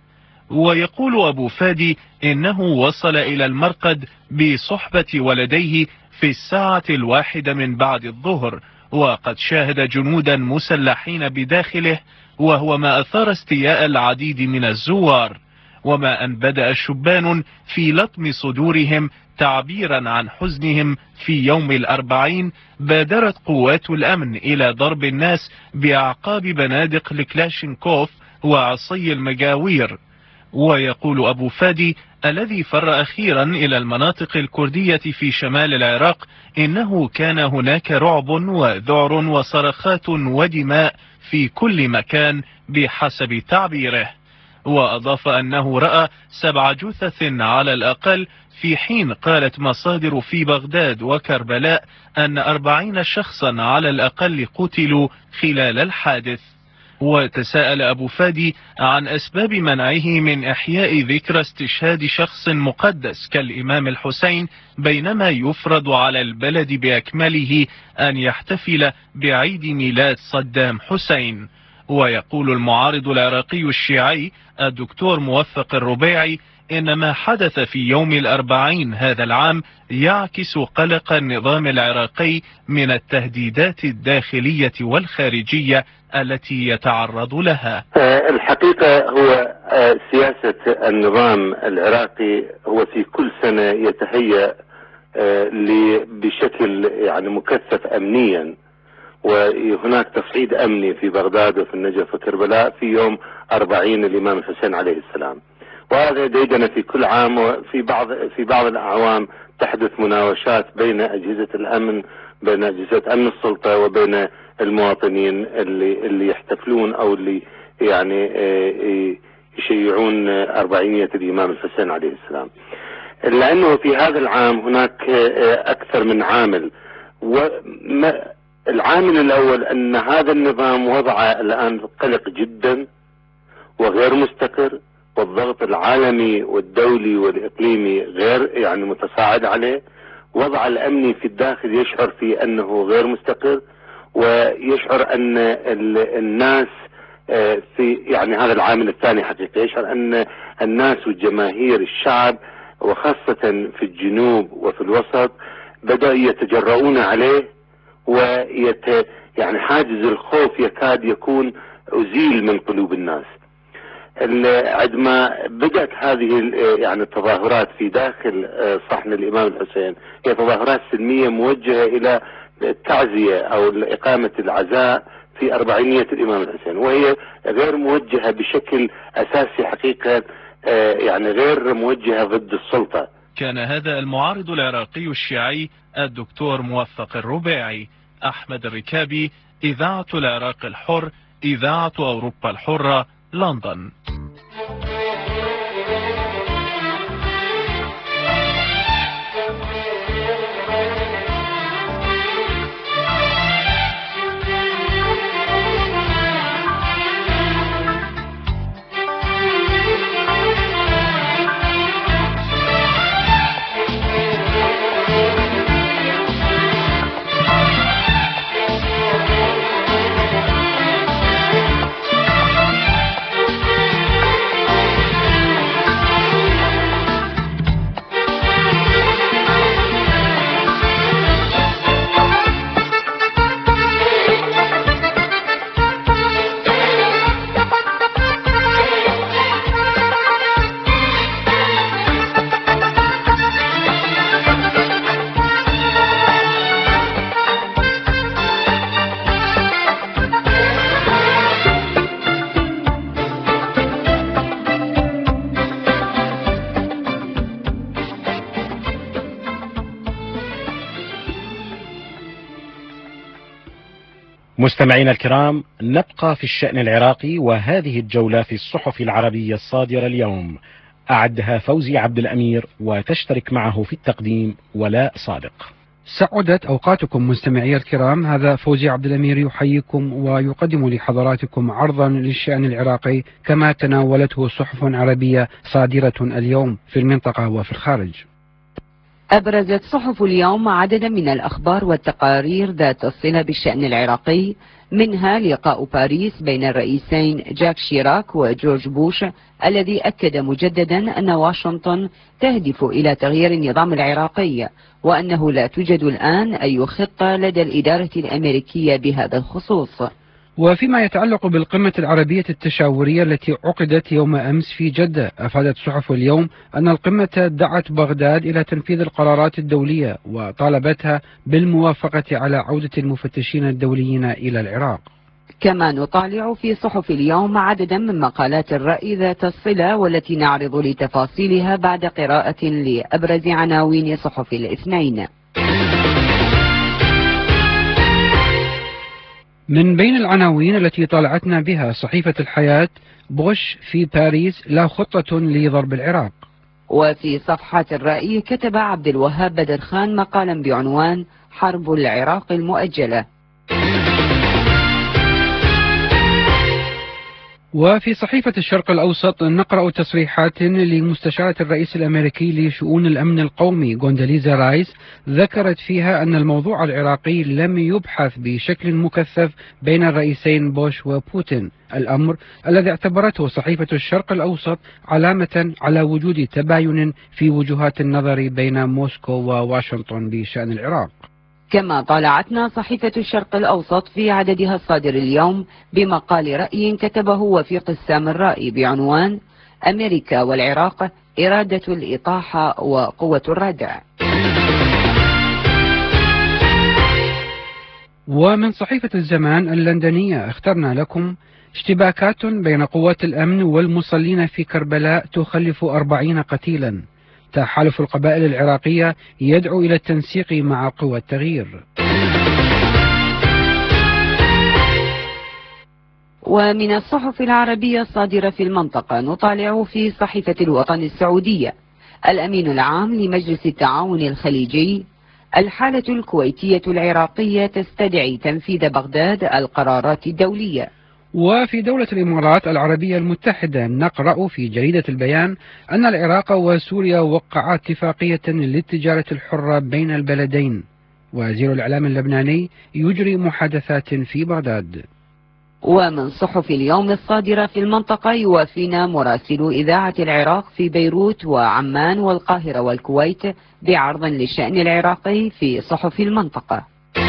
ويقول أبو فادي إنه وصل إلى المرقد بصحبة ولديه في الساعة الواحدة من بعد الظهر، وقد شاهد جنودا مسلحين بداخله، وهو ما أثار استياء العديد من الزوار. وما أن بدأ الشبان في لطم صدورهم تعبيرا عن حزنهم في يوم الأربعين، بادرت قوات الأمن إلى ضرب الناس بأعقاب بنادق الكلاشينكوف وعصي المجاوير. ويقول أبو فادي الذي فر أخيرا إلى المناطق الكردية في شمال العراق إنه كان هناك رعب وذعر وصرخات ودماء في كل مكان بحسب تعبيره. وأضاف أنه رأى سبع جثث على الأقل، في حين قالت مصادر في بغداد وكربلاء أن أربعين شخصا على الأقل قتلوا خلال الحادث. وتساءل أبو فادي عن أسباب منعه من إحياء ذكرى استشهاد شخص مقدس كالإمام الحسين، بينما يفرض على البلد بأكمله أن يحتفل بعيد ميلاد صدام حسين. ويقول المعارض العراقي الشيعي الدكتور موفق الربيعي إن ما حدث في يوم الأربعين هذا العام يعكس قلق النظام العراقي من التهديدات الداخلية والخارجية التي يتعرض لها. الحقيقة هو سياسة النظام العراقي هو في كل سنة يتهيأ بشكل يعني مكثف أمنيا، وهناك تصعيد أمني في بغداد وفي النجف وكربلاء في يوم أربعين الإمام الحسين عليه السلام. وهذا ديدنا في كل عام، وفي بعض في بعض الأعوام تحدث مناوشات بين أجهزة الأمن، بين أجهزة أمن السلطة وبين المواطنين اللي اللي يحتفلون أو اللي يعني يشيعون أربعينية الإمام الحسين عليه السلام. إلا أنه في هذا العام هناك أكثر من عامل. والعامل الأول أن هذا النظام وضع الآن قلق جدا وغير مستقر، والضغط العالمي والدولي والإقليمي غير يعني متصاعد عليه. وضع الأمني في الداخل يشعر في أنه غير مستقر، ويشعر أن الناس في يعني هذا العامل الثاني حقيقة يشعر أن الناس والجماهير الشعب وخاصة في الجنوب وفي الوسط بدأوا يتجرؤون عليه، ويت يعني حاجز الخوف يكاد يكون أزيل من قلوب الناس. عندما بدأت هذه يعني التظاهرات في داخل صحن الإمام الحسين، هي تظاهرات سلمية موجهة إلى التعزية أو إقامة العزاء في أربعينية الإمام الحسين، وهي غير موجهة بشكل أساسي حقيقة، يعني غير موجهة ضد السلطة. كان هذا المعارض العراقي الشيعي الدكتور موفق الربيعي. أحمد الركابي، إذاعة العراق الحر، إذاعة أوروبا الحرة، لندن. مستمعينا الكرام، نبقى في الشأن العراقي، وهذه الجولة في الصحف العربية الصادرة اليوم. أعدها فوزي عبد الأمير، وتشترك معه في التقديم ولاء صادق. سعدت أوقاتكم مستمعي الكرام، هذا فوزي عبد الأمير يحييكم ويقدم لحضراتكم عرضا للشأن العراقي كما تناولته صحف عربية صادرة اليوم في المنطقة وفي الخارج. أبرزت صحف اليوم عددا من الأخبار والتقارير ذات الصلة بالشأن العراقي منها لقاء باريس بين الرئيسين جاك شيراك وجورج بوش، الذي أكد مجددا أن واشنطن تهدف إلى تغيير النظام العراقي، وأنه لا توجد الآن أي خطة لدى الإدارة الأمريكية بهذا الخصوص. وفيما يتعلق بالقمة العربية التشاورية التي عقدت يوم أمس في جدة، أفادت صحف اليوم أن القمة دعت بغداد إلى تنفيذ القرارات الدولية وطالبتها بالموافقة على عودة المفتشين الدوليين إلى العراق. كما نطالع في صحف اليوم عددا من مقالات الرأي ذات الصلة، والتي نعرض لتفاصيلها بعد قراءة لأبرز عناوين صحف الاثنين. من بين العناوين التي طالعتنا بها صحيفة الحياة: بوش في باريس لا خطة لضرب العراق. وفي صفحة الرأي كتب عبد الوهاب بدر خان مقالا بعنوان حرب العراق المؤجلة. وفي صحيفة الشرق الأوسط نقرأ تصريحات لمستشارة الرئيس الأمريكي لشؤون الأمن القومي غونداليزا رايس، ذكرت فيها أن الموضوع العراقي لم يبحث بشكل مكثف بين الرئيسين بوش وبوتين، الأمر الذي اعتبرته صحيفة الشرق الأوسط علامة على وجود تباين في وجهات النظر بين موسكو وواشنطن بشأن العراق. كما طالعتنا صحيفة الشرق الأوسط في عددها الصادر اليوم بمقال رأي كتبه وفيق السامرائي بعنوان أمريكا والعراق إرادة الإطاحة وقوة الردع. ومن صحيفة الزمان اللندنية اخترنا لكم: اشتباكات بين قوات الأمن والمصلين في كربلاء تخلف أربعين قتيلا، تحالف القبائل العراقية يدعو إلى التنسيق مع قوى التغيير. ومن الصحف العربية الصادرة في المنطقة نطالع في صحيفة الوطن السعودية: الأمين العام لمجلس التعاون الخليجي: الحالة الكويتية العراقية تستدعي تنفيذ بغداد القرارات الدولية. وفي دولة الإمارات العربية المتحدة نقرأ في جريدة البيان أن العراق وسوريا وقعا اتفاقية للتجارة الحرة بين البلدين، وزير الإعلام اللبناني يجري محادثات في بغداد. ومن صحف اليوم الصادرة في المنطقة يوافينا مراسلو إذاعة العراق في بيروت وعمان والقاهرة والكويت بعرض للشأن العراقي في صحف المنطقة.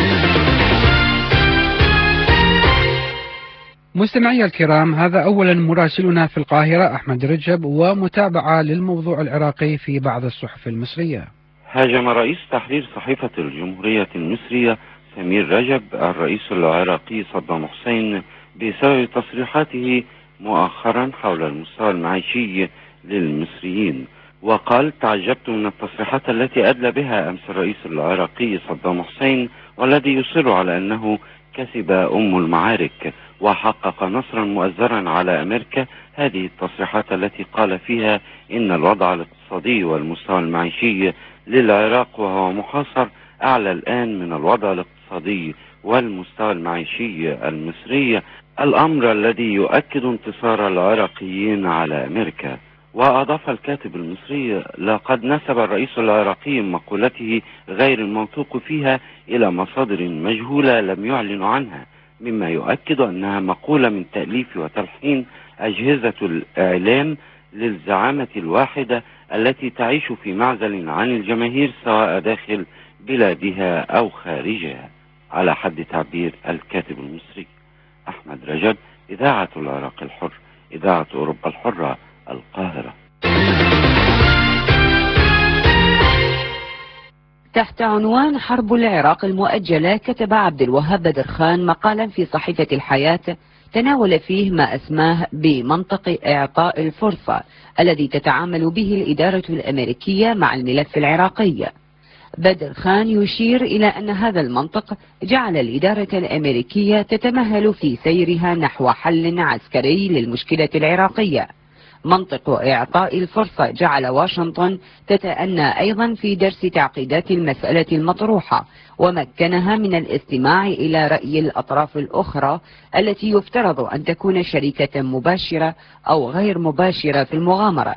مستمعي الكرام، هذا أولا مراسلنا في القاهرة أحمد رجب، ومتابعة للموضوع العراقي في بعض الصحف المصرية. هاجم رئيس تحرير صحيفة الجمهورية المصرية سمير رجب الرئيس العراقي صدام حسين بسبب تصريحاته مؤخرا حول المستوى المعيشي للمصريين، وقال: تعجبت من التصريحات التي أدلى بها أمس الرئيس العراقي صدام حسين، والذي يصر على أنه كسب أم المعارك وحقق نصرا مؤزرا على أمريكا. هذه التصريحات التي قال فيها إن الوضع الاقتصادي والمستوى المعيشي للعراق وهو محاصر أعلى الآن من الوضع الاقتصادي والمستوى المعيشي المصري، الأمر الذي يؤكد انتصار العراقيين على أمريكا. وأضاف الكاتب المصري: لقد نسب الرئيس العراقي مقولته غير الموثوق فيها إلى مصادر مجهولة لم يعلن عنها، مما يؤكد أنها مقولة من تأليف وتلحين أجهزة الإعلام للزعامة الواحدة التي تعيش في معزل عن الجماهير سواء داخل بلادها أو خارجها، على حد تعبير الكاتب المصري. أحمد رجب، إذاعة العراق الحر، إذاعة أوروبا الحرة، القاهرة. تحت عنوان حرب العراق المؤجلة كتب عبد الوهاب بدر خان مقالا في صحيفة الحياة تناول فيه ما أسماه بمنطق إعطاء الفرصة الذي تتعامل به الإدارة الأمريكية مع الملف العراقي. بدر خان يشير إلى أن هذا المنطق جعل الإدارة الأمريكية تتمهل في سيرها نحو حل عسكري للمشكلة العراقية. منطق إعطاء الفرصة جعل واشنطن تتأنى أيضا في درس تعقيدات المسألة المطروحة، ومكنها من الاستماع إلى رأي الأطراف الأخرى التي يفترض أن تكون شريكة مباشرة أو غير مباشرة في المغامرة.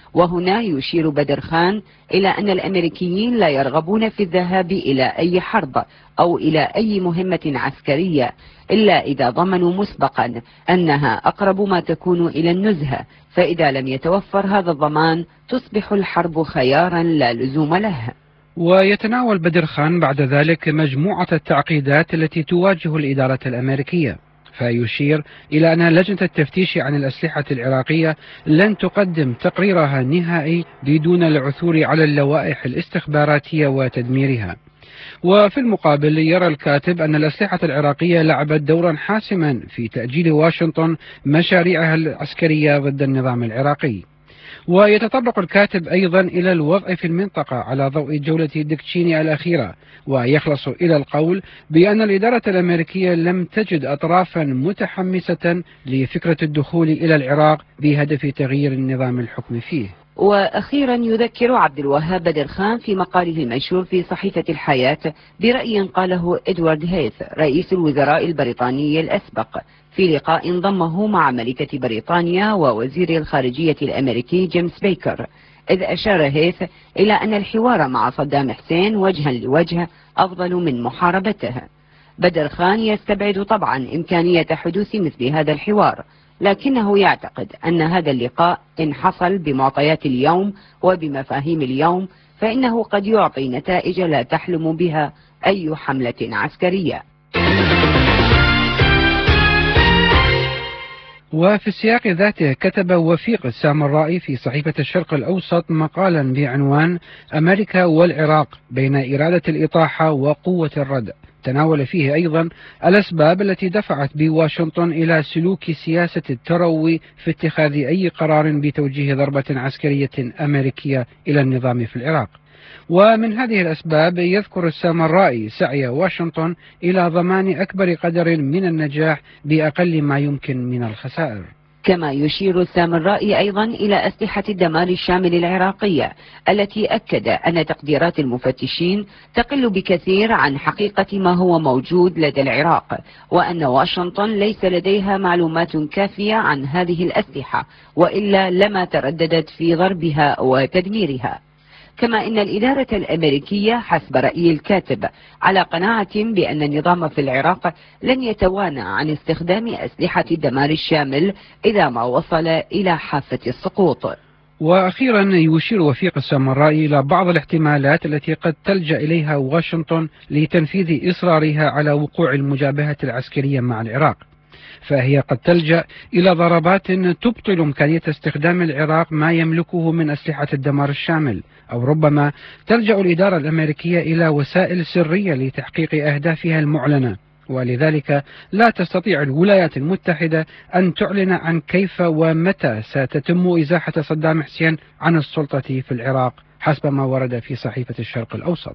وهنا يشير بدر خان إلى أن الأمريكيين لا يرغبون في الذهاب إلى أي حرب أو إلى أي مهمة عسكرية إلا إذا ضمنوا مسبقا أنها أقرب ما تكون إلى النزهة، فإذا لم يتوفر هذا الضمان تصبح الحرب خيارا لا لزوم له. ويتناول بدر خان بعد ذلك مجموعة التعقيدات التي تواجه الإدارة الأمريكية، فيشير إلى أن لجنة التفتيش عن الأسلحة العراقية لن تقدم تقريرها النهائي بدون العثور على اللوائح الاستخباراتية وتدميرها. وفي المقابل يرى الكاتب أن الأسلحة العراقية لعبت دورا حاسما في تأجيل واشنطن مشاريعها العسكرية ضد النظام العراقي. ويتطرق الكاتب أيضا إلى الوضع في المنطقة على ضوء جولة ديك تشيني الأخيرة، ويخلص إلى القول بأن الإدارة الأمريكية لم تجد أطرافا متحمسة لفكرة الدخول إلى العراق بهدف تغيير النظام الحكم فيه. وأخيرا يذكر عبد الوهاب بدر خان في مقاله المنشور في صحيفة الحياة برأي قاله إدوارد هيث رئيس الوزراء البريطاني الأسبق في لقاء ضمه مع ملكة بريطانيا ووزير الخارجية الأمريكي جيمس بيكر، إذ أشار هيث إلى أن الحوار مع صدام حسين وجها لوجه أفضل من محاربته. بدر خان يستبعد طبعا إمكانية حدوث مثل هذا الحوار، لكنه يعتقد أن هذا اللقاء إن حصل بمعطيات اليوم وبمفاهيم اليوم فإنه قد يعطي نتائج لا تحلم بها أي حملة عسكرية. وفي السياق ذاته كتب وفيق السامرائي في صحيفة الشرق الأوسط مقالا بعنوان أمريكا والعراق بين إرادة الإطاحة وقوة الردع، تناول فيه أيضا الأسباب التي دفعت بواشنطن إلى سلوك سياسة التروي في اتخاذ أي قرار بتوجيه ضربة عسكرية أمريكية إلى النظام في العراق. ومن هذه الأسباب يذكر السامرائي سعي واشنطن إلى ضمان أكبر قدر من النجاح بأقل ما يمكن من الخسائر. كما يشير السامرائي أيضا إلى أسلحة الدمار الشامل العراقية التي أكد أن تقديرات المفتشين تقل بكثير عن حقيقة ما هو موجود لدى العراق، وأن واشنطن ليس لديها معلومات كافية عن هذه الأسلحة وإلا لما ترددت في ضربها وتدميرها. كما إن الإدارة الأمريكية حسب رأي الكاتب على قناعة بأن النظام في العراق لن يتوانى عن استخدام أسلحة الدمار الشامل إذا ما وصل إلى حافة السقوط. وأخيرا يشير وفيق السامرائي إلى بعض الاحتمالات التي قد تلجأ إليها واشنطن لتنفيذ إصرارها على وقوع المجابهة العسكرية مع العراق، فهي قد تلجأ إلى ضربات تبطل إمكانية استخدام العراق ما يملكه من أسلحة الدمار الشامل، أو ربما تلجأ الإدارة الأمريكية إلى وسائل سرية لتحقيق أهدافها المعلنة، ولذلك لا تستطيع الولايات المتحدة أن تعلن عن كيف ومتى ستتم إزاحة صدام حسين عن السلطة في العراق حسب ما ورد في صحيفة الشرق الأوسط.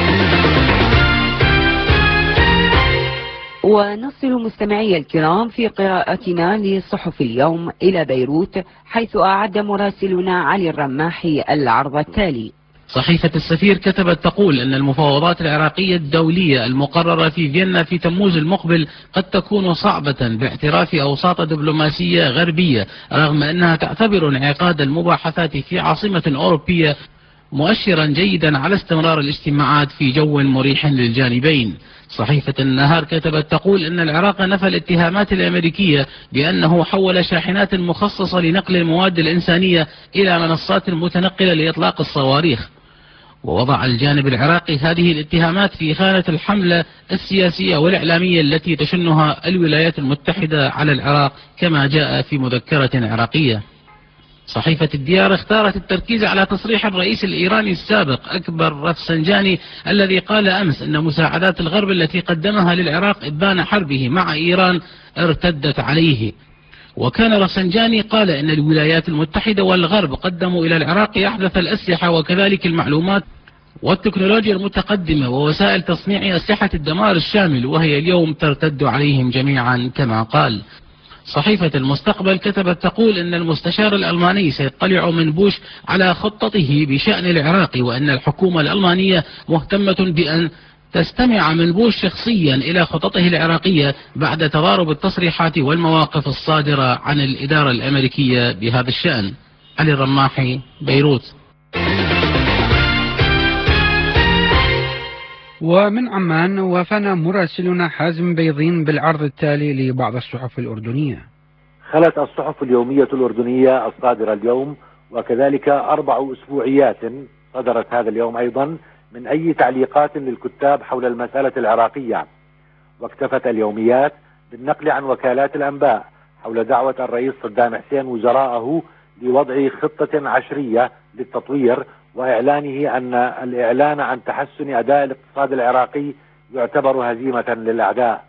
ونصل مستمعي الكرام في قراءتنا لصحف اليوم إلى بيروت، حيث أعد مراسلنا علي الرماحي العرض التالي. صحيفة السفير كتبت تقول أن المفاوضات العراقية الدولية المقررة في فيينا في تموز المقبل قد تكون صعبة باعتراف أوساط دبلوماسية غربية، رغم أنها تعتبر انعقاد المباحثات في عاصمة أوروبية مؤشرا جيدا على استمرار الاجتماعات في جو مريح للجانبين. صحيفة النهار كتبت تقول أن العراق نفى الاتهامات الأمريكية بأنه حول شاحنات مخصصة لنقل المواد الإنسانية إلى منصات متنقلة لإطلاق الصواريخ، ووضع الجانب العراقي هذه الاتهامات في خانة الحملة السياسية والإعلامية التي تشنها الولايات المتحدة على العراق كما جاء في مذكرة عراقية. صحيفة الديار اختارت التركيز على تصريح الرئيس الإيراني السابق أكبر رفسنجاني الذي قال أمس أن مساعدات الغرب التي قدمها للعراق إبان حربه مع إيران ارتدت عليه. وكان رفسنجاني قال أن الولايات المتحدة والغرب قدموا إلى العراق أحدث الأسلحة وكذلك المعلومات والتكنولوجيا المتقدمة ووسائل تصنيع أسلحة الدمار الشامل، وهي اليوم ترتد عليهم جميعا كما قال. صحيفة المستقبل كتبت تقول أن المستشار الألماني سيطلع من بوش على خطته بشأن العراق، وأن الحكومة الألمانية مهتمة بأن تستمع من بوش شخصيا إلى خططه العراقية بعد تضارب التصريحات والمواقف الصادرة عن الإدارة الأمريكية بهذا الشأن. علي الرماحي، بيروت. ومن عمان وافانا مراسلنا حازم بيضين بالعرض التالي لبعض الصحف الأردنية. خلت الصحف اليومية الأردنية الصادرة اليوم وكذلك أربع أسبوعيات صدرت هذا اليوم أيضا من أي تعليقات للكتاب حول المسألة العراقية، واكتفت اليوميات بالنقل عن وكالات الأنباء حول دعوة الرئيس صدام حسين وزراءه لوضع خطة عشرية للتطوير، وإعلانه أن الإعلان عن تحسن أداء الاقتصاد العراقي يعتبر هزيمة للأعداء.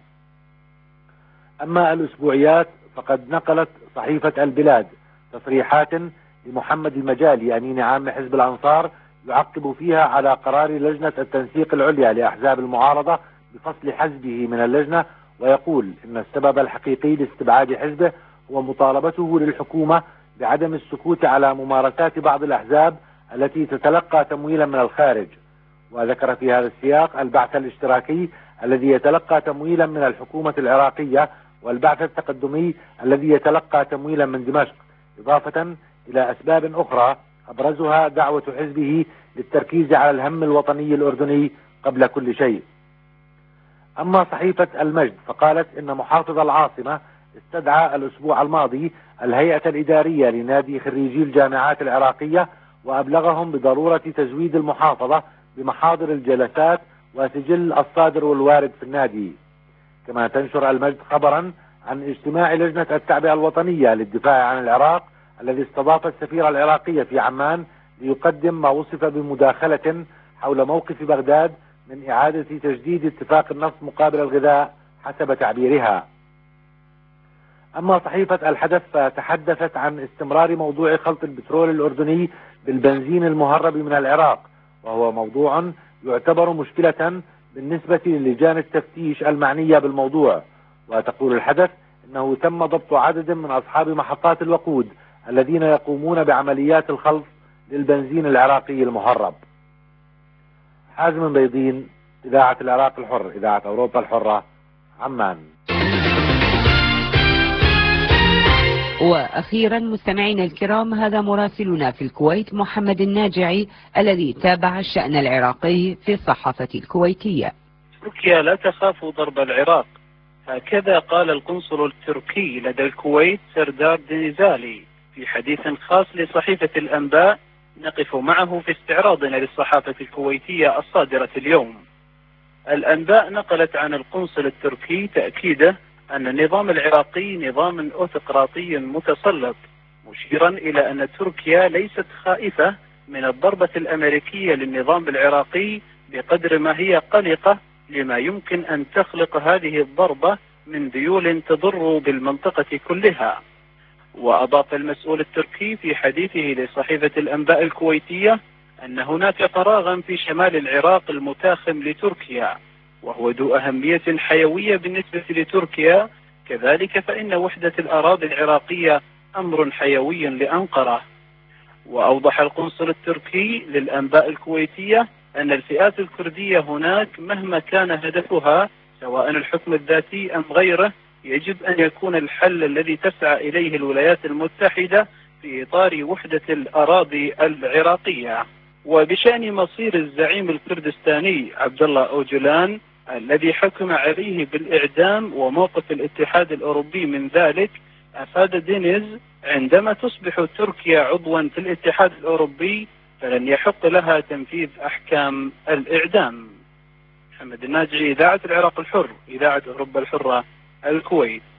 أما الأسبوعيات فقد نقلت صحيفة البلاد تصريحات لمحمد المجالي أمين عام حزب الأنصار يعقب فيها على قرار لجنة التنسيق العليا لأحزاب المعارضة بفصل حزبه من اللجنة، ويقول إن السبب الحقيقي لاستبعاد حزبه هو مطالبته للحكومة بعدم السكوت على ممارسات بعض الأحزاب التي تتلقى تمويلا من الخارج. وذكر في هذا السياق البعث الاشتراكي الذي يتلقى تمويلا من الحكومة العراقية والبعث التقدمي الذي يتلقى تمويلا من دمشق، إضافة إلى أسباب أخرى أبرزها دعوة حزبه للتركيز على الهم الوطني الأردني قبل كل شيء. أما صحيفة المجد فقالت إن محافظ العاصمة استدعى الأسبوع الماضي الهيئة الإدارية لنادي خريجي الجامعات العراقية وأبلغهم بضرورة تزويد المحافظة بمحاضر الجلسات وسجل الصادر والوارد في النادي. كما تنشر المجد خبرا عن اجتماع لجنة التعبئة الوطنية للدفاع عن العراق الذي استضاف السفير العراقي في عمان ليقدم ما وصف بمداخلة حول موقف بغداد من إعادة تجديد اتفاق النفط مقابل الغذاء حسب تعبيرها. أما صحيفة الحدث فتحدثت عن استمرار موضوع خلط البترول الأردني بالبنزين المهرب من العراق، وهو موضوع يعتبر مشكلة بالنسبة للجان التفتيش المعنية بالموضوع. وتقول الحدث إنه تم ضبط عدد من أصحاب محطات الوقود الذين يقومون بعمليات الخلط للبنزين العراقي المهرب. حازم بيضين، إذاعة العراق الحر، إذاعة أوروبا الحرة، عمان. وأخيرا مستمعينا الكرام، هذا مراسلنا في الكويت محمد الناجعي الذي تابع الشأن العراقي في الصحافة الكويتية. تركيا لا تخاف ضرب العراق، هكذا قال القنصل التركي لدى الكويت سردار دينيزالي في حديث خاص لصحيفة الأنباء نقف معه في استعراضنا للصحافة الكويتية الصادرة اليوم. الأنباء نقلت عن القنصل التركي تأكيده أن النظام العراقي نظام أوتقراطي متسلط، مشيرا إلى أن تركيا ليست خائفة من الضربة الأمريكية للنظام العراقي بقدر ما هي قلقة لما يمكن أن تخلق هذه الضربة من ذيول تضر بالمنطقة كلها. وأضاف المسؤول التركي في حديثه لصحيفة الأنباء الكويتية أن هناك فراغا في شمال العراق المتاخم لتركيا، وهو ذو أهمية حيوية بالنسبة لتركيا، كذلك فإن وحدة الأراضي العراقية أمر حيوي لأنقرة. وأوضح القنصل التركي للأنباء الكويتية أن الفئات الكردية هناك مهما كان هدفها سواء الحكم الذاتي أم غيره، يجب أن يكون الحل الذي تسعى إليه الولايات المتحدة في إطار وحدة الأراضي العراقية. وبشأن مصير الزعيم الكردستاني عبد الله أوجلان الذي حكم عليه بالإعدام وموقف الاتحاد الأوروبي من ذلك، أفاد دينيز عندما تصبح تركيا عضوا في الاتحاد الأوروبي فلن يحق لها تنفيذ أحكام الإعدام. محمد الناجعي، إذاعة العراق الحر، إذاعة أوروبا الحرة، الكويت.